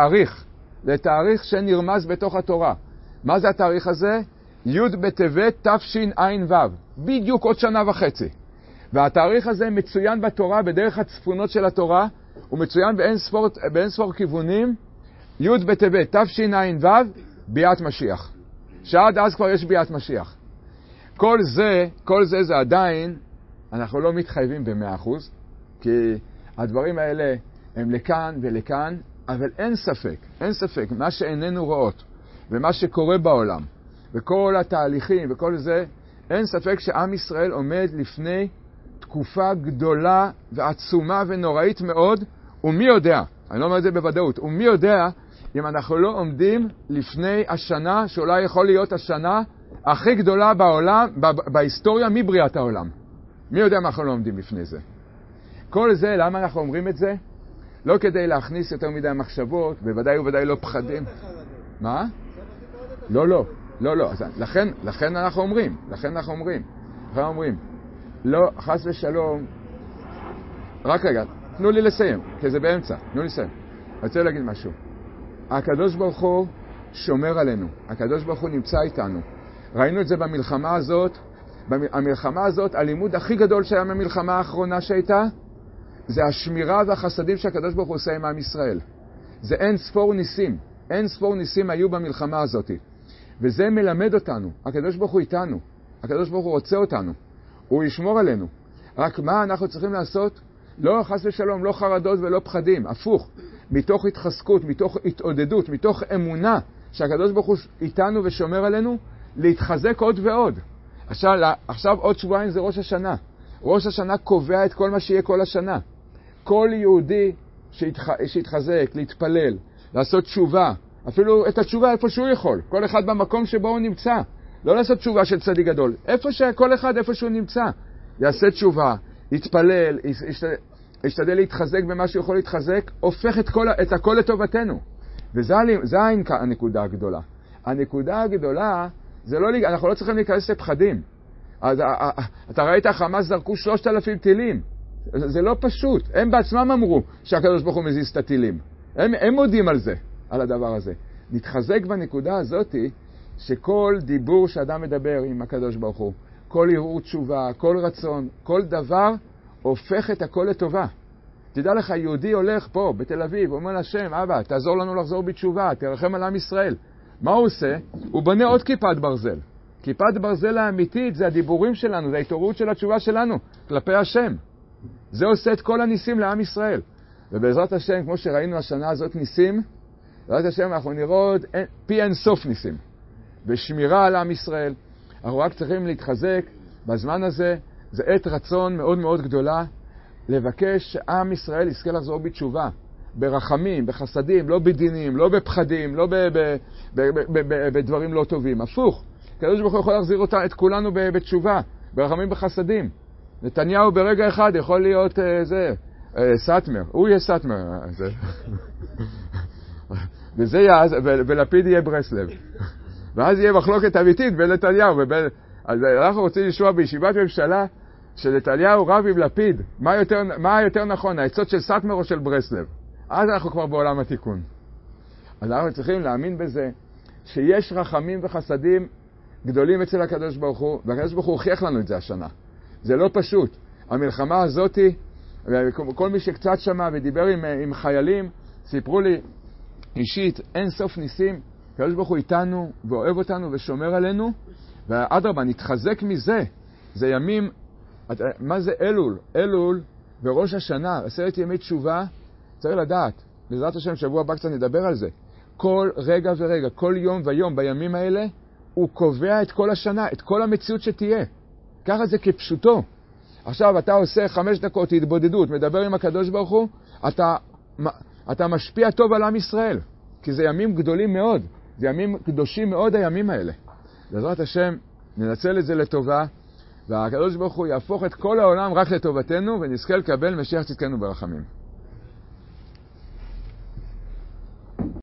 לתאריך שנרמז בתוך התורה. מה זה התאריך הזה? י' בטבת תשע"ו, בדיוק עוד 1.5 שנה. והתאריך הזה מצוין בתורה בדרך הצפונות של התורה, הוא מצוין באין ספור כיוונים, י' בטבת תשע"ו, ביאת משיח. שעד אז כבר יש ביאת משיח. כל זה זה עדיין, אנחנו לא מתחייבים ב100%, כי הדברים האלה הם לכאן ולכאן, אבל אין ספק, מה שאיננו רואות, ומה שקורה בעולם, וכל התהליכים וכל זה, אין ספק שעם ישראל עומד לפני תקופה גדולה ועצומה ונוראית מאוד, ומי יודע, אני לא אומר את זה בוודאות, ומי יודע אם אנחנו לא עומדים לפני השנה, שאולי יכול להיות השנה הכי גדולה בעולם, בהיסטוריה מבריאת העולם. מי יודע מה אנחנו לא עומדים לפני זה? כל זה, למה אנחנו אומרים את זה? לא כדי להכניס יותר מדי מחשבות, בוודאי לא פחדים. מה? לא. אז לכן אנחנו אומרים, לא, חס ושלום, רק רגע, תנו לי לסיים, כי זה באמצע, תנו לי לסיים. אני רוצה להגיד משהו. הקדוש ברוך הוא שומר עלינו, הקדוש ברוך הוא נמצא איתנו. ראינו את זה במלחמה הזאת, הלימוד הכי גדול שהיה במלחמה האחרונה שהייתה, זה השמירה והחסדים שהקדוש ברוך הוא עושה עם עם ישראל. זה אין ספור ניסים היו במלחמה הזאת. וזה מלמד אותנו, הקדוש ברוך הוא איתנו, הקדוש ברוך הוא רוצה אותנו, הוא ישמור עלינו. רק מה אנחנו צריכים לעשות? לא חס ושלום, לא חרדות ולא פחדים, הפוך. מתוך התחזקות, מתוך התעודדות, מתוך אמונה שהקדוש ברוך הוא איתנו ושומר עלינו, להתחזק עוד ועוד. עכשיו עוד שבועיים זה ראש השנה. ראש השנה קובע את כל מה שיהיה כל השנה. כל יהודי שיתחזק, להתפלל, לעשות תשובה, אפילו את התשובה איפה שהוא יכול, כל אחד במקום שבו הוא נמצא. לא לעשות תשובה של צדיק גדול, כל אחד איפה שהוא נמצא. יעשה תשובה, יתפלל, ישתדל להתחזק במה שהוא יכול להתחזק, הופך את הכל לטובתנו. וזה הנקודה הגדולה. הנקודה הגדולה, אנחנו לא צריכים להיכנס לפחדים. אז אתה ראית, החמאס זרקו 3,000 טילים. זה לא פשוט. הם בעצמם אמרו שהקדוש ברוך הוא מזיז את הטילים. הם מודים על זה, על הדבר הזה. נתחזק בנקודה הזאת שכל דיבור שאדם מדבר עם הקדוש ברוך הוא, כל הרהור תשובה, כל רצון, כל דבר הופך את הכל לטובה. תדע לך, יהודי הולך פה בתל אביב, אומר לשם, אבא, תעזור לנו לחזור בתשובה, תרחם על עם ישראל. מה הוא עושה? הוא בונה עוד כיפת ברזל. כיפת ברזל האמיתית זה הדיבורים שלנו, זה ההתעוררות של התשובה שלנו כלפי השם. זה עושה את כל הניסים לעם ישראל. ובעזרת השם, כמו שראינו השנה הזאת ניסים, בעזרת השם אנחנו נראות פי אין סוף ניסים. ושמירה על עם ישראל. אנחנו רק צריכים להתחזק בזמן הזה. זה עת רצון מאוד מאוד גדולה לבקש שעם ישראל יזכה לחזור בתשובה. ברחמים, בחסדים, לא בדינים, לא בפחדים, לא בדברים לא טובים. הפוך. הקדוש ברוך הוא יכול להחזיר את כולנו בתשובה, ברחמים בחסדים. נתניהו ברגע אחד יכול להיות סאטמר, הוא יהיה סאטמר. ולפיד יהיה ברסלב. ואז יהיה מחלוקת אמיתית בין נתניהו ובין... אז אנחנו רוצים לשמוע בישיבת ממשלה שנתניהו רב עם לפיד. מה יותר נכון, העצות של סאטמר או של ברסלב? אז אנחנו כבר בעולם התיקון. אז אנחנו צריכים להאמין בזה שיש רחמים וחסדים גדולים אצל הקדוש ברוך הוא, והקדוש ברוך הוא הוכיח לנו את זה השנה. זה לא פשוט. המלחמה הזאת, כל מי שקצת שמע ודיבר עם חיילים, סיפרו לי אישית, אין סוף ניסים. הקדוש ברוך הוא איתנו ואוהב אותנו ושומר עלינו, ואדרבה, נתחזק מזה. זה ימים, מה זה אלול? אלול וראש השנה, 10 ימי תשובה, צריך לדעת. בעזרת השם, שבוע הבא קצת נדבר על זה. כל רגע ורגע, כל יום ויום בימים האלה, הוא קובע את כל השנה, את כל המציאות שתהיה. ככה זה כפשוטו. עכשיו אתה עושה 5 דקות התבודדות, מדבר עם הקדוש ברוך הוא, אתה משפיע טוב על עם ישראל. כי זה ימים גדולים מאוד. זה ימים קדושים מאוד הימים האלה. בעזרת השם, ננצל את זה לטובה, והקדוש ברוך הוא יהפוך את כל העולם רק לטובתנו, ונזכה לקבל משיח צדקנו ברחמים.